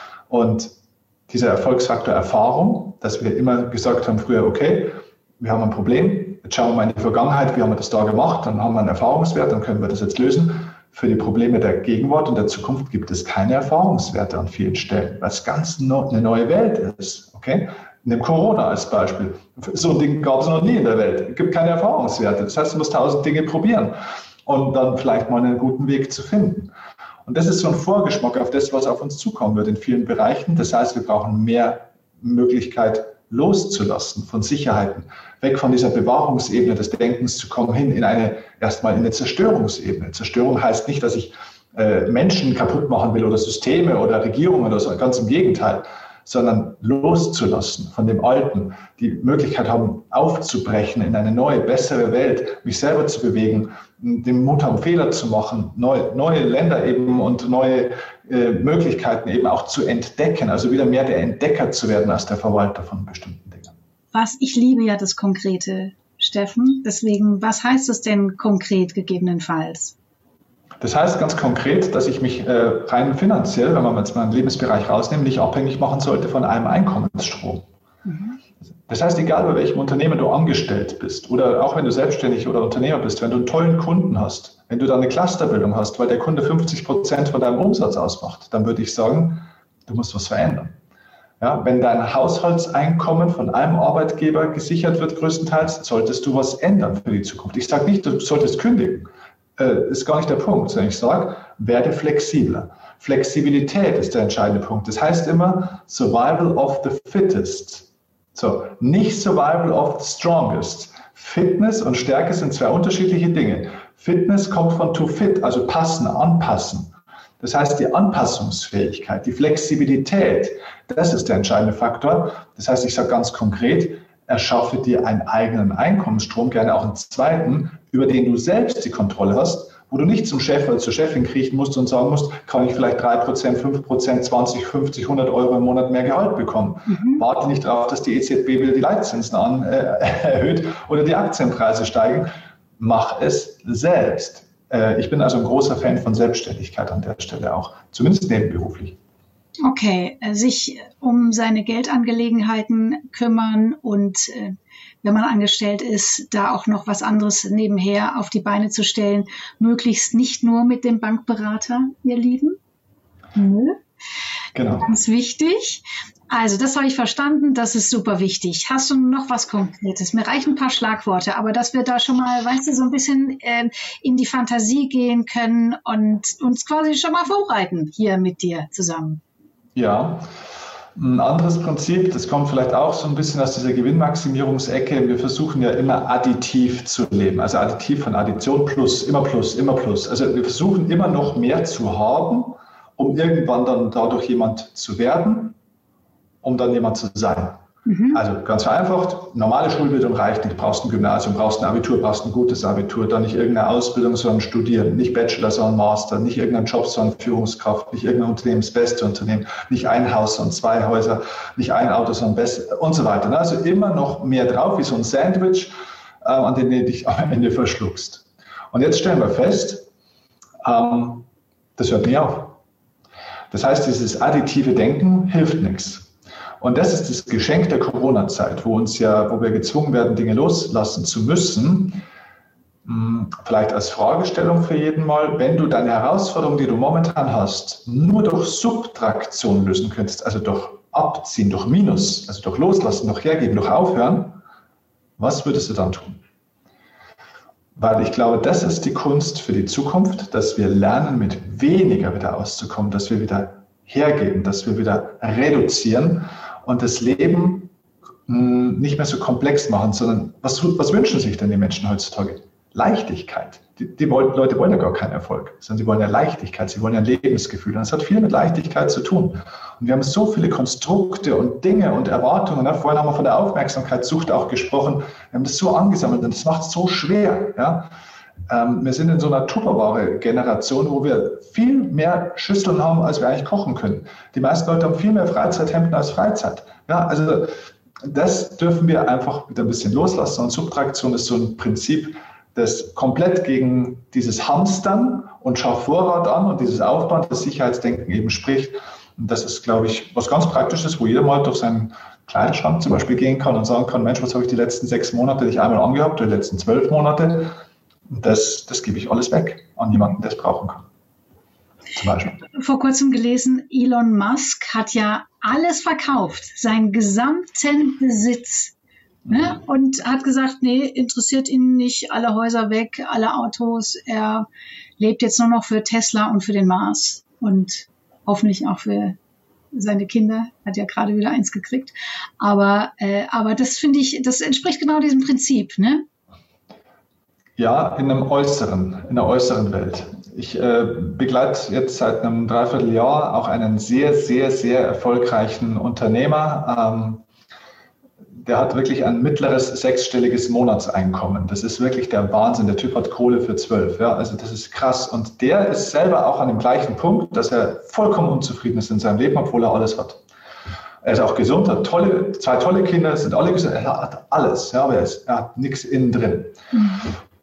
Und dieser Erfolgsfaktor Erfahrung, dass wir immer gesagt haben früher, okay, wir haben ein Problem, jetzt schauen wir mal in die Vergangenheit, wie haben wir das da gemacht, dann haben wir einen Erfahrungswert, dann können wir das jetzt lösen. Für die Probleme der Gegenwart und der Zukunft gibt es keine Erfahrungswerte an vielen Stellen, weil es ganz no, eine neue Welt ist. Okay? Nimm Corona als Beispiel. So ein Ding gab es noch nie in der Welt. Es gibt keine Erfahrungswerte. Das heißt, du musst tausend Dinge probieren und dann vielleicht mal einen guten Weg zu finden. Und das ist so ein Vorgeschmack auf das, was auf uns zukommen wird in vielen Bereichen. Das heißt, wir brauchen mehr Möglichkeit loszulassen von Sicherheiten, weg von dieser Bewahrungsebene des Denkens zu kommen, hin in eine, erstmal in eine Zerstörungsebene. Zerstörung heißt nicht, dass ich äh, Menschen kaputt machen will oder Systeme oder Regierungen oder so, ganz im Gegenteil, sondern loszulassen von dem Alten, die Möglichkeit haben, aufzubrechen in eine neue, bessere Welt, mich selber zu bewegen, den Mut haben, Fehler zu machen, neue, neue Länder eben und neue äh, Möglichkeiten eben auch zu entdecken, also wieder mehr der Entdecker zu werden als der Verwalter von bestimmten Dingen. Was, ich liebe ja das Konkrete, Steffen, deswegen, was heißt es denn konkret gegebenenfalls? Das heißt ganz konkret, dass ich mich äh, rein finanziell, wenn man jetzt mal einen Lebensbereich rausnimmt, nicht abhängig machen sollte von einem Einkommensstrom. Mhm. Das heißt, egal bei welchem Unternehmen du angestellt bist oder auch wenn du selbstständig oder Unternehmer bist, wenn du einen tollen Kunden hast, wenn du da eine Clusterbildung hast, weil der Kunde fünfzig Prozent von deinem Umsatz ausmacht, dann würde ich sagen, du musst was verändern. Ja, wenn dein Haushaltseinkommen von einem Arbeitgeber gesichert wird, größtenteils, solltest du was ändern für die Zukunft. Ich sage nicht, du solltest kündigen. Äh, ist gar nicht der Punkt, sondern ich sage, werde flexibler. Flexibilität ist der entscheidende Punkt. Das heißt immer Survival of the Fittest. So, nicht Survival of the Strongest. Fitness und Stärke sind zwei unterschiedliche Dinge. Fitness kommt von to fit, also passen, anpassen. Das heißt, die Anpassungsfähigkeit, die Flexibilität, das ist der entscheidende Faktor. Das heißt, ich sage ganz konkret, erschaffe dir einen eigenen Einkommensstrom, gerne auch einen zweiten, über den du selbst die Kontrolle hast, wo du nicht zum Chef oder zur Chefin kriechen musst und sagen musst, kann ich vielleicht drei Prozent, fünf Prozent, zwanzig, fünfzig, hundert Euro im Monat mehr Gehalt bekommen. Mhm. Warte nicht darauf, dass die E Z B wieder die Leitzinsen an, äh, erhöht oder die Aktienpreise steigen. Mach es selbst. Äh, ich bin also ein großer Fan von Selbstständigkeit an der Stelle auch, zumindest nebenberuflich. Okay, sich um seine Geldangelegenheiten kümmern und äh, wenn man angestellt ist, da auch noch was anderes nebenher auf die Beine zu stellen, möglichst nicht nur mit dem Bankberater, ihr Lieben. Nö. Genau. Ganz wichtig. Also, das habe ich verstanden, das ist super wichtig. Hast du noch was Konkretes? Mir reichen ein paar Schlagworte, aber dass wir da schon mal, weißt du, so ein bisschen äh, in die Fantasie gehen können und uns quasi schon mal vorbereiten hier mit dir zusammen. Ja, ein anderes Prinzip, das kommt vielleicht auch so ein bisschen aus dieser Gewinnmaximierungsecke. Wir versuchen ja immer additiv zu leben, also additiv von Addition plus, immer plus, immer plus. Also wir versuchen immer noch mehr zu haben, um irgendwann dann dadurch jemand zu werden, um dann jemand zu sein. Mhm. Also ganz vereinfacht, normale Schulbildung reicht nicht. Du brauchst ein Gymnasium, brauchst ein Abitur, brauchst ein gutes Abitur, dann nicht irgendeine Ausbildung, sondern studieren, nicht Bachelor, sondern Master, nicht irgendein Job, sondern Führungskraft, nicht irgendein Unternehmen, das beste Unternehmen, nicht ein Haus, sondern zwei Häuser, nicht ein Auto, sondern best und so weiter. Also immer noch mehr drauf, wie so ein Sandwich, äh, an dem du dich am Ende verschluckst. Und jetzt stellen wir fest, ähm, das hört nie auf. Das heißt, dieses additive Denken hilft nichts. Und das ist das Geschenk der Corona-Zeit, wo uns ja, wo wir gezwungen werden, Dinge loslassen zu müssen. Vielleicht als Fragestellung für jeden Mal, wenn du deine Herausforderung, die du momentan hast, nur durch Subtraktion lösen könntest, also durch Abziehen, durch Minus, also durch Loslassen, durch Hergeben, durch Aufhören, was würdest du dann tun? Weil ich glaube, das ist die Kunst für die Zukunft, dass wir lernen, mit weniger wieder auszukommen, dass wir wieder hergeben, dass wir wieder reduzieren und das Leben mh, nicht mehr so komplex machen, sondern was, was wünschen sich denn die Menschen heutzutage? Leichtigkeit. Die, die wollen, Leute wollen ja gar keinen Erfolg, sondern sie wollen ja Leichtigkeit, sie wollen ja ein Lebensgefühl. Und das hat viel mit Leichtigkeit zu tun. Und wir haben so viele Konstrukte und Dinge und Erwartungen. Ne? Vorhin haben wir von der Aufmerksamkeitssucht auch gesprochen. Wir haben das so angesammelt und das macht es so schwer. Ja? Ähm, wir sind in so einer Tupperware-Generation, wo wir viel mehr Schüsseln haben, als wir eigentlich kochen können. Die meisten Leute haben viel mehr Freizeithemden als Freizeit. Ja, also das dürfen wir einfach wieder ein bisschen loslassen. Und Subtraktion ist so ein Prinzip, das komplett gegen dieses Hamstern und Schau Vorrat an und dieses Aufbauen, das Sicherheitsdenken eben spricht. Und das ist, glaube ich, was ganz Praktisches, wo jeder mal durch seinen Kleiderschrank zum Beispiel gehen kann und sagen kann, Mensch, was habe ich die letzten sechs Monate nicht einmal angehabt oder die letzten zwölf Monate? Und das, das gebe ich alles weg an jemanden, der es brauchen kann. Zum Beispiel. Vor kurzem gelesen, Elon Musk hat ja alles verkauft, seinen gesamten Besitz. Ne? Und hat gesagt, nee, interessiert ihn nicht, alle Häuser weg, alle Autos. Er lebt jetzt nur noch für Tesla und für den Mars und hoffentlich auch für seine Kinder. Hat ja gerade wieder eins gekriegt. Aber, äh, aber das finde ich, das entspricht genau diesem Prinzip, ne? Ja, in einem äußeren, in der äußeren Welt. Ich äh, begleite jetzt seit einem Dreivierteljahr auch einen sehr, sehr, sehr erfolgreichen Unternehmer. Ähm, Der hat wirklich ein mittleres sechsstelliges Monatseinkommen. Das ist wirklich der Wahnsinn. Der Typ hat Kohle für zwölf. Ja, also das ist krass. Und der ist selber auch an dem gleichen Punkt, dass er vollkommen unzufrieden ist in seinem Leben, obwohl er alles hat. Er ist auch gesund, hat tolle, zwei tolle Kinder, sind alle gesund. Er hat alles, ja, aber er, ist, er hat nichts innen drin. Mhm.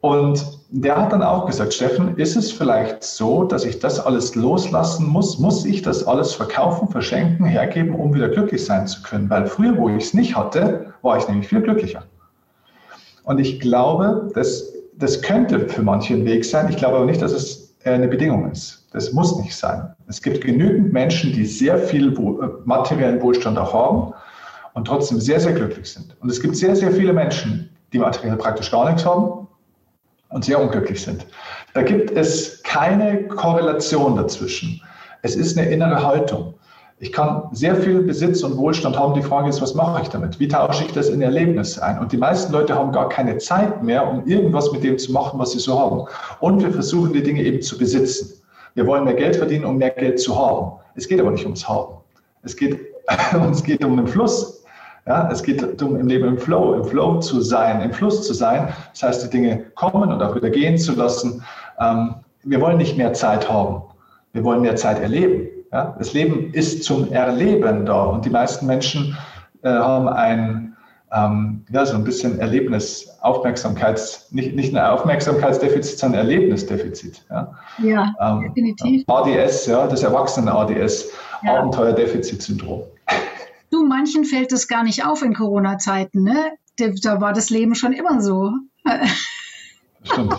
Und der hat dann auch gesagt, Steffen, ist es vielleicht so, dass ich das alles loslassen muss? Muss ich das alles verkaufen, verschenken, hergeben, um wieder glücklich sein zu können? Weil früher, wo ich es nicht hatte, war ich nämlich viel glücklicher. Und ich glaube, das, das könnte für manche ein Weg sein. Ich glaube aber nicht, dass es eine Bedingung ist. Das muss nicht sein. Es gibt genügend Menschen, die sehr viel materiellen Wohlstand auch haben und trotzdem sehr, sehr glücklich sind. Und es gibt sehr, sehr viele Menschen, die materiell praktisch gar nichts haben und sehr unglücklich sind. Da gibt es keine Korrelation dazwischen. Es ist eine innere Haltung. Ich kann sehr viel Besitz und Wohlstand haben. Die Frage ist, was mache ich damit? Wie tausche ich das in Erlebnisse ein? Und die meisten Leute haben gar keine Zeit mehr, um irgendwas mit dem zu machen, was sie so haben. Und wir versuchen, die Dinge eben zu besitzen. Wir wollen mehr Geld verdienen, um mehr Geld zu haben. Es geht aber nicht ums Haben. Es geht, es geht um den Fluss. Ja, es geht darum, im Leben im Flow, im Flow zu sein, im Fluss zu sein. Das heißt, die Dinge kommen und auch wieder gehen zu lassen. Ähm, wir wollen nicht mehr Zeit haben. Wir wollen mehr Zeit erleben. Ja? Das Leben ist zum Erleben da. Und die meisten Menschen äh, haben ein, ähm, ja, so ein bisschen Erlebnis, Aufmerksamkeits, nicht, nicht ein Aufmerksamkeitsdefizit, sondern ein Erlebnisdefizit. Ja, ja ähm, definitiv. A D S, ja, das Erwachsenen-A D S, ja. Abenteuerdefizitsyndrom. Du, manchen fällt das gar nicht auf in Corona-Zeiten, ne? Da war das Leben schon immer so. Stimmt.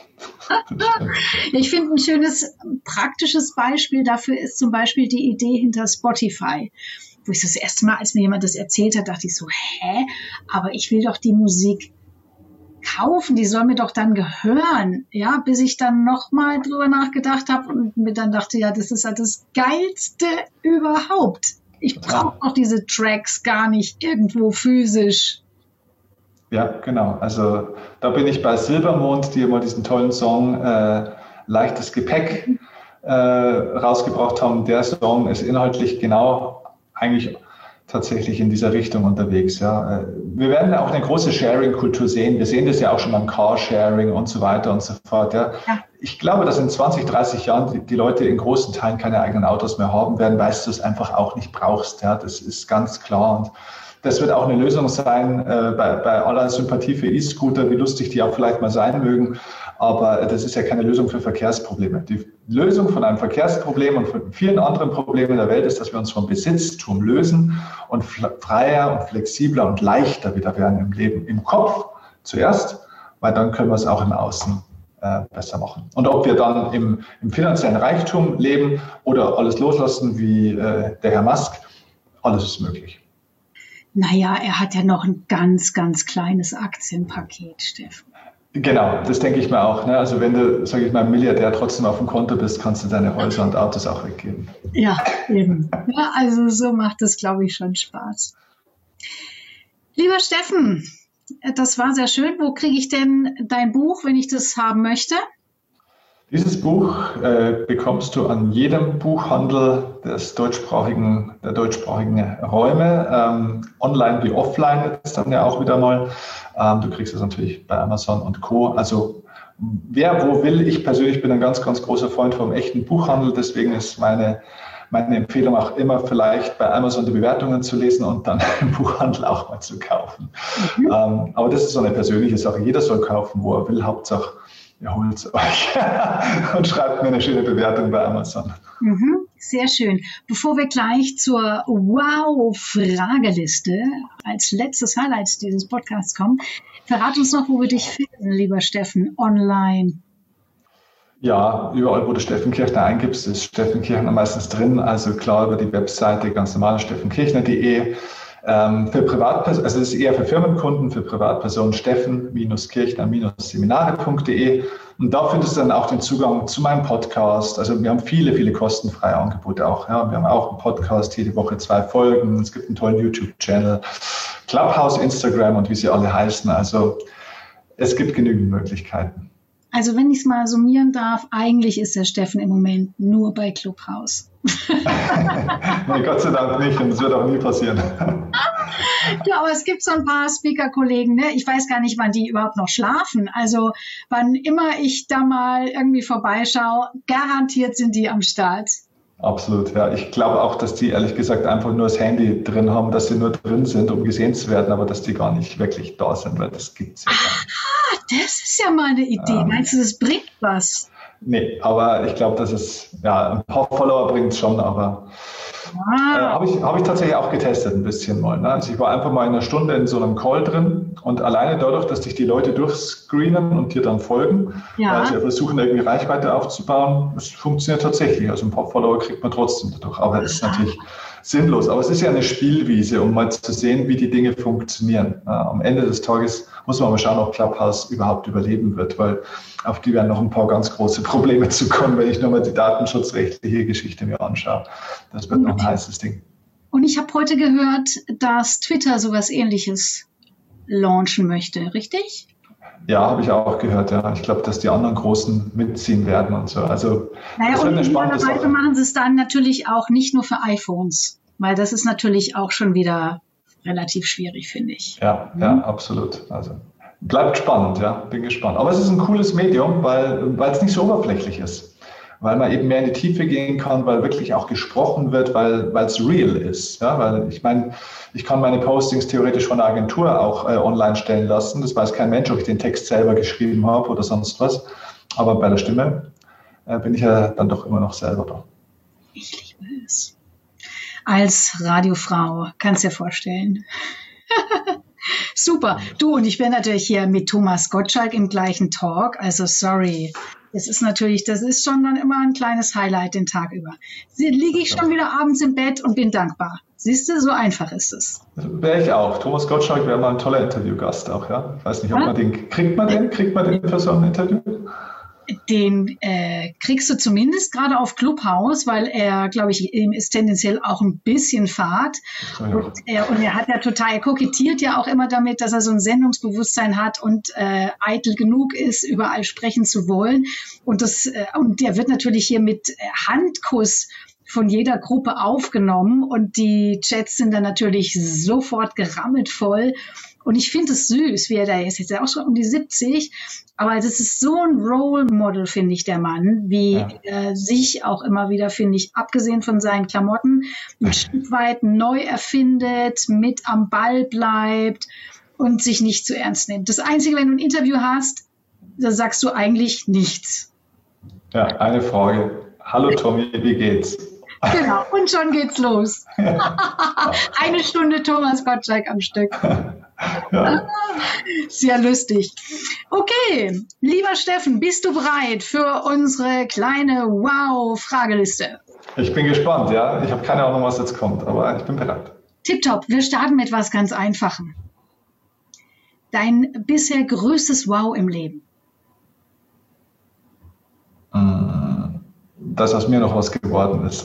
Ich finde, ein schönes praktisches Beispiel dafür ist zum Beispiel die Idee hinter Spotify. Wo ich das erste Mal, als mir jemand das erzählt hat, dachte ich so, hä? Aber ich will doch die Musik kaufen, die soll mir doch dann gehören. Ja, bis ich dann nochmal drüber nachgedacht habe und mir dann dachte, ja, das ist ja das Geilste überhaupt. Ich brauche auch diese Tracks gar nicht irgendwo physisch. Ja, genau. Also da bin ich bei Silbermond, die immer diesen tollen Song äh, Leichtes Gepäck äh, rausgebracht haben. Der Song ist inhaltlich genau eigentlich tatsächlich in dieser Richtung unterwegs. Ja. Wir werden auch eine große Sharing-Kultur sehen. Wir sehen das ja auch schon beim Carsharing und so weiter und so fort. Ja. Ja. Ich glaube, dass in zwanzig, dreißig Jahren die, die Leute in großen Teilen keine eigenen Autos mehr haben werden, weil du es einfach auch nicht brauchst. Ja. Das ist ganz klar. Und das wird auch eine Lösung sein äh, bei, bei aller Sympathie für E-Scooter, wie lustig die auch vielleicht mal sein mögen. Aber das ist ja keine Lösung für Verkehrsprobleme. Die Lösung von einem Verkehrsproblem und von vielen anderen Problemen der Welt ist, dass wir uns vom Besitztum lösen und freier und flexibler und leichter wieder werden im Leben. Im Kopf zuerst, weil dann können wir es auch im Außen äh, besser machen. Und ob wir dann im, im finanziellen Reichtum leben oder alles loslassen wie äh, der Herr Musk, alles ist möglich. Naja, er hat ja noch ein ganz, ganz kleines Aktienpaket, Steffen. Genau, das denke ich mir auch. Ne? Also wenn du, sage ich mal, Milliardär trotzdem auf dem Konto bist, kannst du deine Häuser und Autos auch weggeben. Ja, eben. Ja, also so macht es, glaube ich, schon Spaß. Lieber Steffen, das war sehr schön. Wo kriege ich denn dein Buch, wenn ich das haben möchte? Dieses Buch äh, bekommst du an jedem Buchhandel des deutschsprachigen, der deutschsprachigen Räume, ähm, online wie offline jetzt dann ja auch wieder mal. Ähm, du kriegst es natürlich bei Amazon und Co. Also wer wo will, ich persönlich bin ein ganz, ganz großer Freund vom echten Buchhandel, deswegen ist meine, meine Empfehlung auch immer vielleicht bei Amazon die Bewertungen zu lesen und dann im Buchhandel auch mal zu kaufen. Mhm. Ähm, aber das ist so eine persönliche Sache. Jeder soll kaufen, wo er will, Hauptsache ihr holt es euch und schreibt mir eine schöne Bewertung bei Amazon. Mhm, sehr schön. Bevor wir gleich zur Wow-Frageliste als letztes Highlight dieses Podcasts kommen, verrat uns noch, wo wir dich finden, lieber Steffen, online. Ja, überall, wo du Steffen Kirchner eingibst, ist Steffen Kirchner meistens drin. Also klar über die Webseite ganz normal steffen kirchner punkt de. Ähm, für Privatpersonen, also es ist eher für Firmenkunden, für Privatpersonen steffen kirchner seminare punkt de und da findest du dann auch den Zugang zu meinem Podcast. Also wir haben viele, viele kostenfreie Angebote auch. Ja. Wir haben auch einen Podcast, jede Woche zwei Folgen, es gibt einen tollen YouTube-Channel, Clubhouse, Instagram und wie sie alle heißen. Also es gibt genügend Möglichkeiten. Also wenn ich es mal summieren darf, eigentlich ist der Steffen im Moment nur bei Clubhouse. Nee, Gott sei Dank nicht und das wird auch nie passieren. Ja, aber es gibt so ein paar Speaker-Kollegen, ne? Ich weiß gar nicht, wann die überhaupt noch schlafen. Also wann immer ich da mal irgendwie vorbeischaue, garantiert sind die am Start. Absolut, ja. Ich glaube auch, dass die ehrlich gesagt einfach nur das Handy drin haben, dass sie nur drin sind, um gesehen zu werden, aber dass die gar nicht wirklich da sind, weil das gibt es ja gar nicht. Ah, Das ist ja mal eine Idee. Ähm, Meinst du, das bringt was? Nee, aber ich glaube, dass es, ja, ein paar Follower bringt es schon, aber ah. äh, habe ich, hab ich tatsächlich auch getestet ein bisschen mal. Ne? Also ich war einfach mal in einer Stunde in so einem Call drin und alleine dadurch, dass dich die Leute durchscreenen und dir dann folgen, ja. weil sie versuchen, irgendwie Reichweite aufzubauen, es funktioniert tatsächlich. Also ein paar Follower kriegt man trotzdem dadurch, aber es ist natürlich sinnlos. Aber es ist ja eine Spielwiese, um mal zu sehen, wie die Dinge funktionieren. Ja, am Ende des Tages muss man mal schauen, ob Clubhouse überhaupt überleben wird, weil auf die werden noch ein paar ganz große Probleme zukommen, wenn ich nur mal die datenschutzrechtliche Geschichte mir anschaue. Das wird noch ein heißes Ding. Und ich habe heute gehört, dass Twitter sowas Ähnliches launchen möchte, richtig? Ja, habe ich auch gehört, ja. Ich glaube, dass die anderen Großen mitziehen werden und so. Also, naja, das und eine spannende Sache. Machen sie es dann natürlich auch nicht nur für iPhones, weil das ist natürlich auch schon wieder relativ schwierig, finde ich. Ja, mhm. ja, absolut. Also bleibt spannend, ja, bin gespannt. Aber es ist ein cooles Medium, weil, weil es nicht so oberflächlich ist. Weil man eben mehr in die Tiefe gehen kann, weil wirklich auch gesprochen wird, weil weil es real ist. Ja? Weil ich meine, ich kann meine Postings theoretisch von der Agentur auch äh, online stellen lassen. Das weiß kein Mensch, ob ich den Text selber geschrieben habe oder sonst was. Aber bei der Stimme äh, bin ich ja dann doch immer noch selber da. Ich liebe es. Als Radiofrau, kannst du dir vorstellen. Super. Du, und ich bin natürlich hier mit Thomas Gottschalk im gleichen Talk. Also sorry. Das ist natürlich, das ist schon dann immer ein kleines Highlight den Tag über. Liege ich schon wieder abends im Bett und bin dankbar. Siehst du, so einfach ist es. Wäre ich auch. Thomas Gottschalk wäre mal ein toller Interviewgast auch, ja. Ich weiß nicht, ob ja? man den, kriegt man den, kriegt man den für so ein Interview? Den äh, kriegst du zumindest gerade auf Clubhouse, weil er, glaube ich, ihm ist tendenziell auch ein bisschen fad. Ja. Und, er, und er hat ja total, er kokettiert ja auch immer damit, dass er so ein Sendungsbewusstsein hat und äh, eitel genug ist, überall sprechen zu wollen. Und, das, äh, und der wird natürlich hier mit Handkuss von jeder Gruppe aufgenommen und die Chats sind dann natürlich sofort gerammelt voll. Und ich finde es süß, wie er da ist. Jetzt ist er auch schon um die siebzig. Aber das ist so ein Role Model, finde ich, der Mann, wie ja. er sich auch immer wieder, finde ich, abgesehen von seinen Klamotten, ein Stück weit neu erfindet, mit am Ball bleibt und sich nicht zu ernst nimmt. Das Einzige, wenn du ein Interview hast, da sagst du eigentlich nichts. Ja, eine Frage. Hallo Tommy, wie geht's? Genau, und schon geht's los. Eine Stunde Thomas Gottschalk am Stück. Ja. Sehr lustig. Okay, lieber Steffen, bist du bereit für unsere kleine Wow-Frageliste? Ich bin gespannt, ja. Ich habe keine Ahnung, was jetzt kommt, aber ich bin bereit. Tipptopp, wir starten mit etwas ganz Einfachem. Dein bisher größtes Wow im Leben? Dass aus mir noch was geworden ist.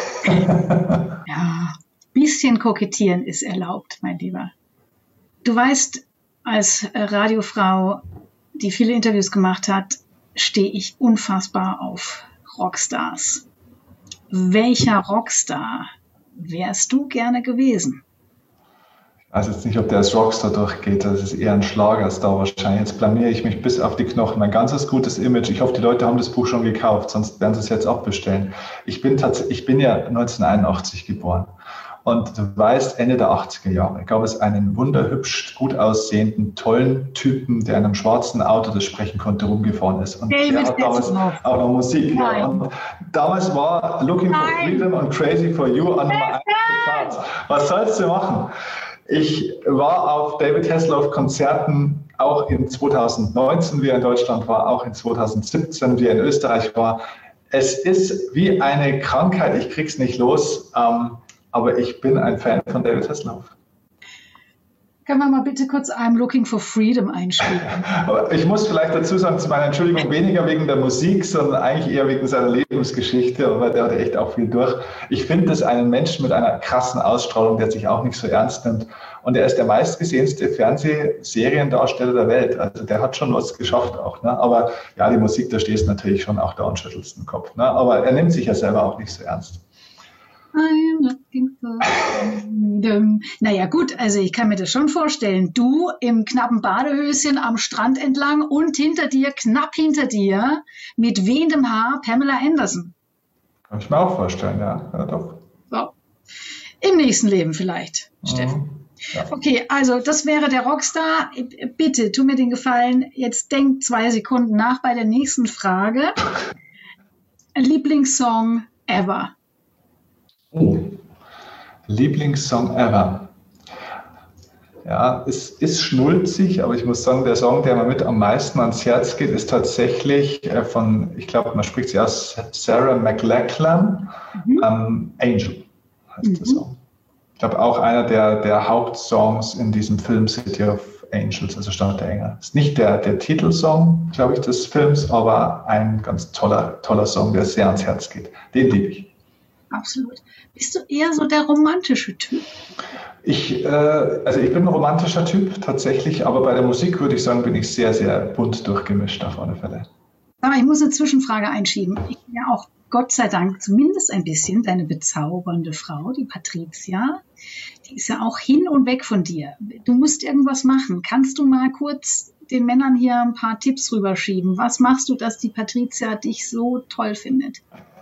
Ja, bisschen kokettieren ist erlaubt, mein Lieber. Du weißt, als Radiofrau, die viele Interviews gemacht hat, stehe ich unfassbar auf Rockstars. Welcher Rockstar wärst du gerne gewesen? Ich weiß jetzt nicht, ob der als Rockstar durchgeht, das ist eher ein Schlagerstar wahrscheinlich. Jetzt blamiere ich mich bis auf die Knochen. Mein ganzes gutes Image. Ich hoffe, die Leute haben das Buch schon gekauft, sonst werden sie es jetzt auch bestellen. Ich bin tatsächlich, ich bin ja neunzehnhunderteinundachtzig geboren. Und du weißt, Ende der achtziger Jahre gab es einen wunderhübsch, gut aussehenden, tollen Typen, der in einem schwarzen Auto, das sprechen konnte, rumgefahren ist. Und David der hat damals noch. auch noch Musik. Ja. Und damals war Looking Nein. for Freedom und Crazy for You an Nummer eins Charts. Was sollst du machen? Ich war auf David Hasselhoff Konzerten auch in zweitausendneunzehn, wie er in Deutschland war, auch in zweitausendsiebzehn, wie er in Österreich war. Es ist wie eine Krankheit, ich krieg's nicht los. Ähm, Aber ich bin ein Fan von David Hasselhoff. Können wir mal bitte kurz I'm Looking for Freedom einspielen? Ich muss vielleicht dazu sagen, zu meiner Entschuldigung, weniger wegen der Musik, sondern eigentlich eher wegen seiner Lebensgeschichte, weil der hatte echt auch viel durch. Ich finde das einen Menschen mit einer krassen Ausstrahlung, der sich auch nicht so ernst nimmt. Und er ist der meistgesehenste Fernsehseriendarsteller der Welt. Also der hat schon was geschafft auch. Ne? Aber ja, die Musik, da stehst du natürlich schon auch da und schüttelst den Kopf. Ne? Aber er nimmt sich ja selber auch nicht so ernst. I'm looking for freedom. Naja gut, also ich kann mir das schon vorstellen. Du im knappen Badehöschen am Strand entlang und hinter dir, knapp hinter dir, mit wehendem Haar, Pamela Anderson. Kann ich mir auch vorstellen, ja. Ja doch. So. Im nächsten Leben vielleicht, mhm. Steffen. Ja. Okay, also das wäre der Rockstar. Bitte, tu mir den Gefallen, jetzt denk zwei Sekunden nach bei der nächsten Frage. Lieblingssong ever? Oh. Lieblingssong ever. Ja, es ist schnulzig, aber ich muss sagen, der Song, der mir mit am meisten ans Herz geht, ist tatsächlich von, ich glaube, man spricht sie aus, Sarah McLachlan, mhm. um, Angel heißt mhm. der Song. Ich glaube, auch einer der, der Hauptsongs in diesem Film City of Angels, also Stadt der Engel. Ist nicht der, der Titelsong, glaube ich, des Films, aber ein ganz toller, toller Song, der sehr ans Herz geht. Den liebe ich. Absolut. Bist du eher so der romantische Typ? Ich, äh, also ich bin ein romantischer Typ tatsächlich, aber bei der Musik würde ich sagen, bin ich sehr, sehr bunt durchgemischt auf alle Fälle. Aber ich muss eine Zwischenfrage einschieben. Ich bin ja auch Gott sei Dank zumindest ein bisschen deine bezaubernde Frau, die Patricia. Die ist ja auch hin und weg von dir. Du musst irgendwas machen. Kannst du mal kurz den Männern hier ein paar Tipps rüberschieben? Was machst du, dass die Patricia dich so toll findet?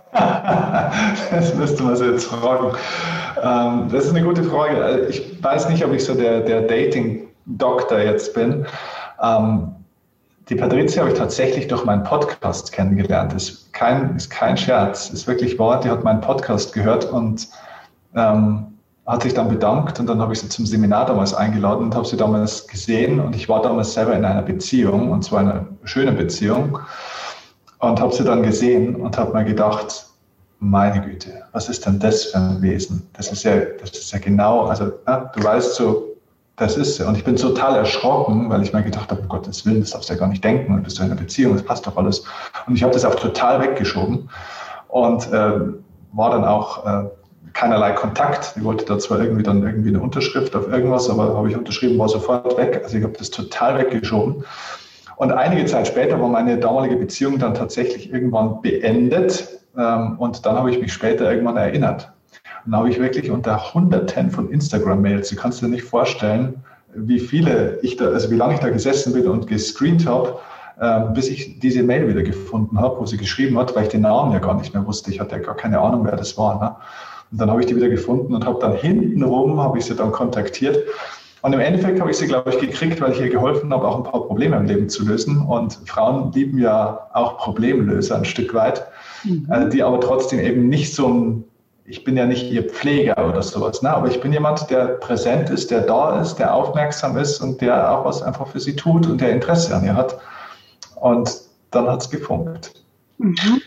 Das müsste man jetzt fragen. Ähm, das ist eine gute Frage. Ich weiß nicht, ob ich so der, der Dating-Doktor jetzt bin. Ähm, die Patricia habe ich tatsächlich durch meinen Podcast kennengelernt. Ist kein, ist kein Scherz, ist wirklich wahr. Die hat meinen Podcast gehört und ähm, hat sich dann bedankt. Und dann habe ich sie zum Seminar damals eingeladen und habe sie damals gesehen. Und ich war damals selber in einer Beziehung, und zwar eine schöne Beziehung. Und habe sie dann gesehen und habe mir gedacht, meine Güte, was ist denn das für ein Wesen? Das ist ja, das ist ja genau, also ja, du weißt so, das ist sie. Und ich bin total erschrocken, weil ich mir gedacht habe, um Gottes Willen, das darfst du ja gar nicht denken, du bist doch in einer Beziehung, das passt doch alles. Und ich habe das auch total weggeschoben und äh, war dann auch äh, keinerlei Kontakt. Die wollte da zwar irgendwie dann irgendwie eine Unterschrift auf irgendwas, aber habe ich unterschrieben, war sofort weg. Also ich habe das total weggeschoben. Und einige Zeit später war meine damalige Beziehung dann tatsächlich irgendwann beendet. Ähm, und dann habe ich mich später irgendwann erinnert. Und dann habe ich wirklich unter Hunderten von Instagram-Mails, du kannst dir nicht vorstellen, wie viele ich da, also wie lange ich da gesessen bin und gescreent habe, äh, bis ich diese Mail wieder gefunden habe, wo sie geschrieben hat, weil ich den Namen ja gar nicht mehr wusste. Ich hatte ja gar keine Ahnung, wer das war. Ne? Und dann habe ich die wieder gefunden und habe dann hintenrum, habe ich sie dann kontaktiert. Und im Endeffekt habe ich sie, glaube ich, gekriegt, weil ich ihr geholfen habe, auch ein paar Probleme im Leben zu lösen. Und Frauen lieben ja auch Problemlöser ein Stück weit, mhm. äh, die aber trotzdem eben nicht so ein, ich bin ja nicht ihr Pfleger oder sowas, ne? Aber ich bin jemand, der präsent ist, der da ist, der aufmerksam ist und der auch was einfach für sie tut und der Interesse an ihr hat. Und dann hat es gefunkt. Mhm.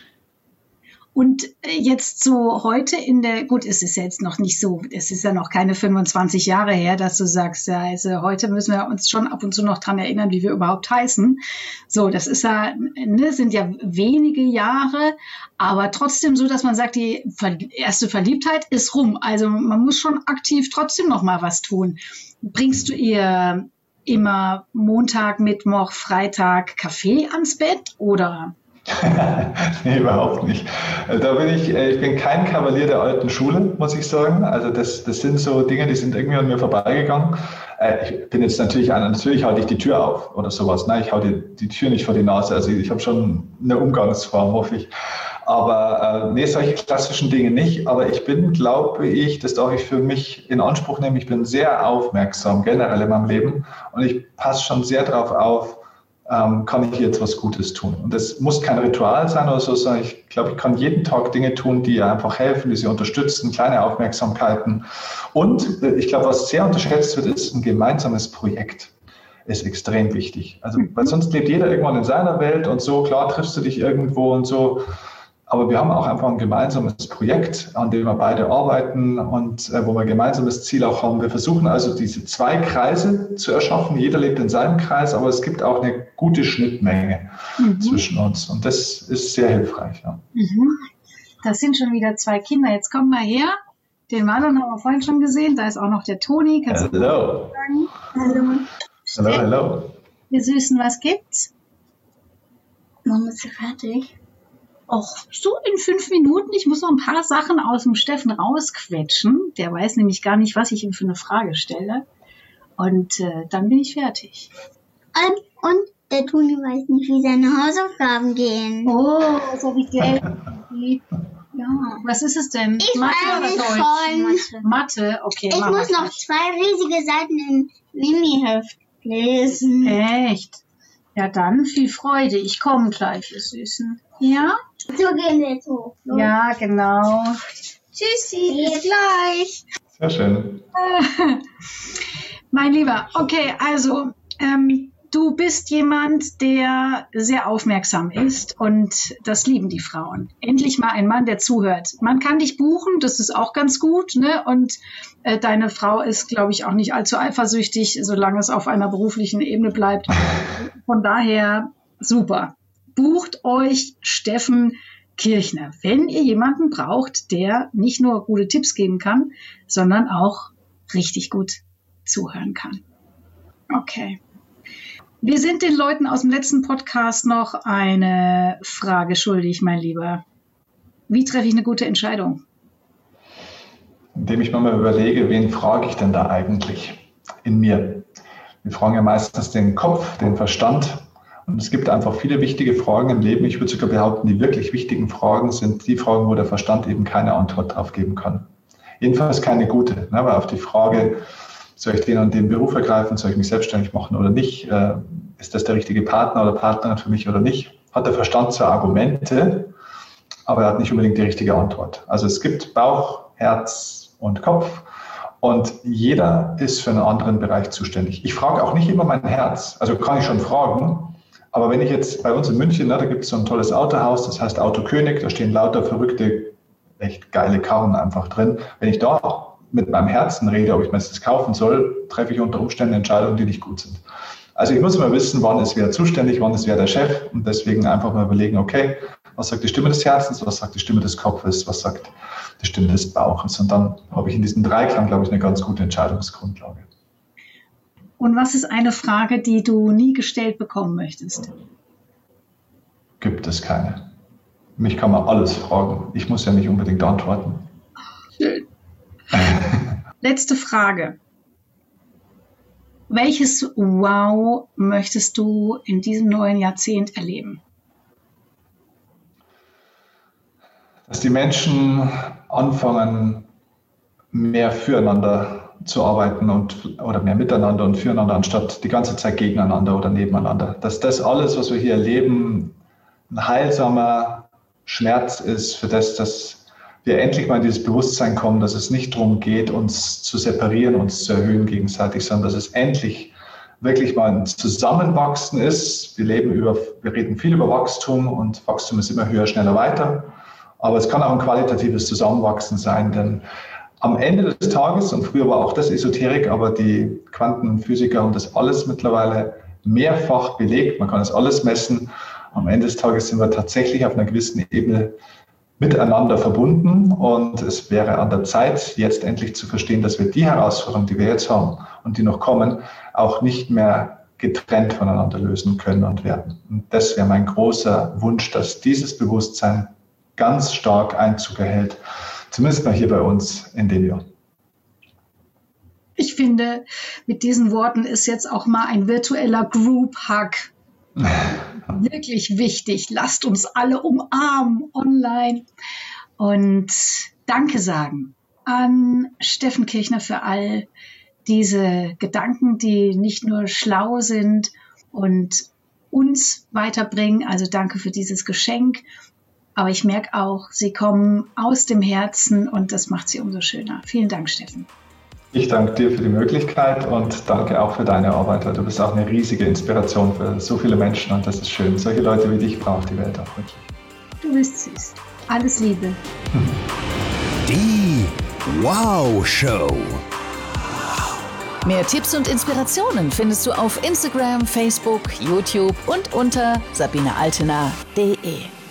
Und jetzt so heute in der, gut, es ist ja jetzt noch nicht so, es ist ja noch keine fünfundzwanzig Jahre her, dass du sagst, ja, also heute müssen wir uns schon ab und zu noch dran erinnern, wie wir überhaupt heißen. So, das ist ja, ne, sind ja wenige Jahre, aber trotzdem so, dass man sagt, die erste Verliebtheit ist rum. Also man muss schon aktiv trotzdem noch mal was tun. Bringst du ihr immer Montag, Mittwoch, Freitag Kaffee ans Bett oder? Nee, überhaupt nicht. Da bin ich, ich bin kein Kavalier der alten Schule, muss ich sagen. Also das, das sind so Dinge, die sind irgendwie an mir vorbeigegangen. Ich bin jetzt natürlich einer, natürlich halte ich die Tür auf oder sowas. Nein, ich hau die, die Tür nicht vor die Nase. Also ich habe schon eine Umgangsform, hoffe ich. Aber äh, nee, solche klassischen Dinge nicht. Aber ich bin, glaube ich, das darf ich für mich in Anspruch nehmen, ich bin sehr aufmerksam generell in meinem Leben und ich passe schon sehr darauf auf, Ähm, kann ich jetzt was Gutes tun. Und das muss kein Ritual sein oder so, sondern ich glaube, ich kann jeden Tag Dinge tun, die ihr einfach helfen, die sie unterstützen, kleine Aufmerksamkeiten. Und äh, ich glaube, was sehr unterschätzt wird, ist ein gemeinsames Projekt. Ist extrem wichtig. Also, weil sonst lebt jeder irgendwann in seiner Welt und so, klar triffst du dich irgendwo und so. Aber wir haben auch einfach ein gemeinsames Projekt, an dem wir beide arbeiten und äh, wo wir ein gemeinsames Ziel auch haben. Wir versuchen also diese zwei Kreise zu erschaffen. Jeder lebt in seinem Kreis, aber es gibt auch eine gute Schnittmenge mhm. zwischen uns. Und das ist sehr hilfreich. Ja. Mhm. Das sind schon wieder zwei Kinder. Jetzt kommen wir her. Den Marlon haben wir vorhin schon gesehen. Da ist auch noch der Toni. Kannst du Hallo. Sagen? Hallo. Hallo, hallo. Ihr Süßen, was gibt's? Mama ist fertig. Auch so in fünf Minuten. Ich muss noch ein paar Sachen aus dem Steffen rausquetschen. Der weiß nämlich gar nicht, was ich ihm für eine Frage stelle. Und äh, dann bin ich fertig. Und, und der Toni weiß nicht, wie seine Hausaufgaben gehen. Oh, was habe ich dir Eltern lieb. Ja. Was ist es denn? Ich Mathe weiß oder es Deutsch? schon. Mathe, okay. Ich mach muss mal. noch zwei riesige Seiten im Mini-Heft lesen. Echt? Ja, dann viel Freude. Ich komme gleich, ihr Süßen. Ja? So gehen wir jetzt hoch. So. Ja, genau. Tschüssi, bis gleich. Sehr schön. Mein Lieber, okay, also ähm, du bist jemand, der sehr aufmerksam ist und das lieben die Frauen. Endlich mal ein Mann, der zuhört. Man kann dich buchen, das ist auch ganz gut, ne? Und äh, deine Frau ist, glaube ich, auch nicht allzu eifersüchtig, solange es auf einer beruflichen Ebene bleibt. Von daher super. Bucht euch Steffen Kirchner, wenn ihr jemanden braucht, der nicht nur gute Tipps geben kann, sondern auch richtig gut zuhören kann. Okay. Wir sind den Leuten aus dem letzten Podcast noch eine Frage schuldig, mein Lieber. Wie treffe ich eine gute Entscheidung? Indem ich mir mal überlege, wen frage ich denn da eigentlich in mir? Wir fragen ja meistens den Kopf, den Verstand. Und es gibt einfach viele wichtige Fragen im Leben. Ich würde sogar behaupten, die wirklich wichtigen Fragen sind die Fragen, wo der Verstand eben keine Antwort drauf geben kann. Jedenfalls keine gute. Ne? Weil auf die Frage, soll ich den und den Beruf ergreifen, soll ich mich selbstständig machen oder nicht, äh, ist das der richtige Partner oder Partnerin für mich oder nicht, hat der Verstand zwar Argumente, aber er hat nicht unbedingt die richtige Antwort. Also es gibt Bauch, Herz und Kopf. Und jeder ist für einen anderen Bereich zuständig. Ich frage auch nicht immer mein Herz. Also kann ich schon fragen. Aber wenn ich jetzt bei uns in München, ne, da gibt es so ein tolles Autohaus, das heißt Auto König, da stehen lauter verrückte, echt geile Karren einfach drin. Wenn ich da mit meinem Herzen rede, ob ich mir das kaufen soll, treffe ich unter Umständen Entscheidungen, die nicht gut sind. Also ich muss immer wissen, wann ist wer zuständig, wann ist wer der Chef und deswegen einfach mal überlegen, okay, was sagt die Stimme des Herzens, was sagt die Stimme des Kopfes, was sagt die Stimme des Bauches. Und dann habe ich in diesem Dreiklang, glaube ich, eine ganz gute Entscheidungsgrundlage. Und was ist eine Frage, die du nie gestellt bekommen möchtest? Gibt es keine. Mich kann man alles fragen. Ich muss ja nicht unbedingt antworten. Schön. Letzte Frage. Welches Wow möchtest du in diesem neuen Jahrzehnt erleben? Dass die Menschen anfangen, mehr füreinander zu arbeiten und oder mehr miteinander und füreinander, anstatt die ganze Zeit gegeneinander oder nebeneinander. Dass das alles, was wir hier erleben, ein heilsamer Schmerz ist, für das, dass wir endlich mal in dieses Bewusstsein kommen, dass es nicht darum geht, uns zu separieren, uns zu erhöhen gegenseitig, sondern dass es endlich wirklich mal ein Zusammenwachsen ist. Wir leben über, wir reden viel über Wachstum und Wachstum ist immer höher, schneller, weiter. Aber es kann auch ein qualitatives Zusammenwachsen sein, denn am Ende des Tages, und früher war auch das Esoterik, aber die Quantenphysiker haben das alles mittlerweile mehrfach belegt, man kann das alles messen. Am Ende des Tages sind wir tatsächlich auf einer gewissen Ebene miteinander verbunden und es wäre an der Zeit, jetzt endlich zu verstehen, dass wir die Herausforderungen, die wir jetzt haben und die noch kommen, auch nicht mehr getrennt voneinander lösen können und werden. Und das wäre mein großer Wunsch, dass dieses Bewusstsein ganz stark Einzug erhält, zumindest mal hier bei uns in dem Jahr. Ich finde, mit diesen Worten ist jetzt auch mal ein virtueller Group Hug wirklich wichtig. Lasst uns alle umarmen online und Danke sagen an Steffen Kirchner für all diese Gedanken, die nicht nur schlau sind und uns weiterbringen. Also danke für dieses Geschenk. Aber ich merke auch, sie kommen aus dem Herzen und das macht sie umso schöner. Vielen Dank, Steffen. Ich danke dir für die Möglichkeit und danke auch für deine Arbeit. Du bist auch eine riesige Inspiration für so viele Menschen und das ist schön. Solche Leute wie dich braucht die Welt auch wirklich. Du bist süß. Alles Liebe. Die Wow Show. Mehr Tipps und Inspirationen findest du auf Instagram, Facebook, YouTube und unter sabine altena punkt de.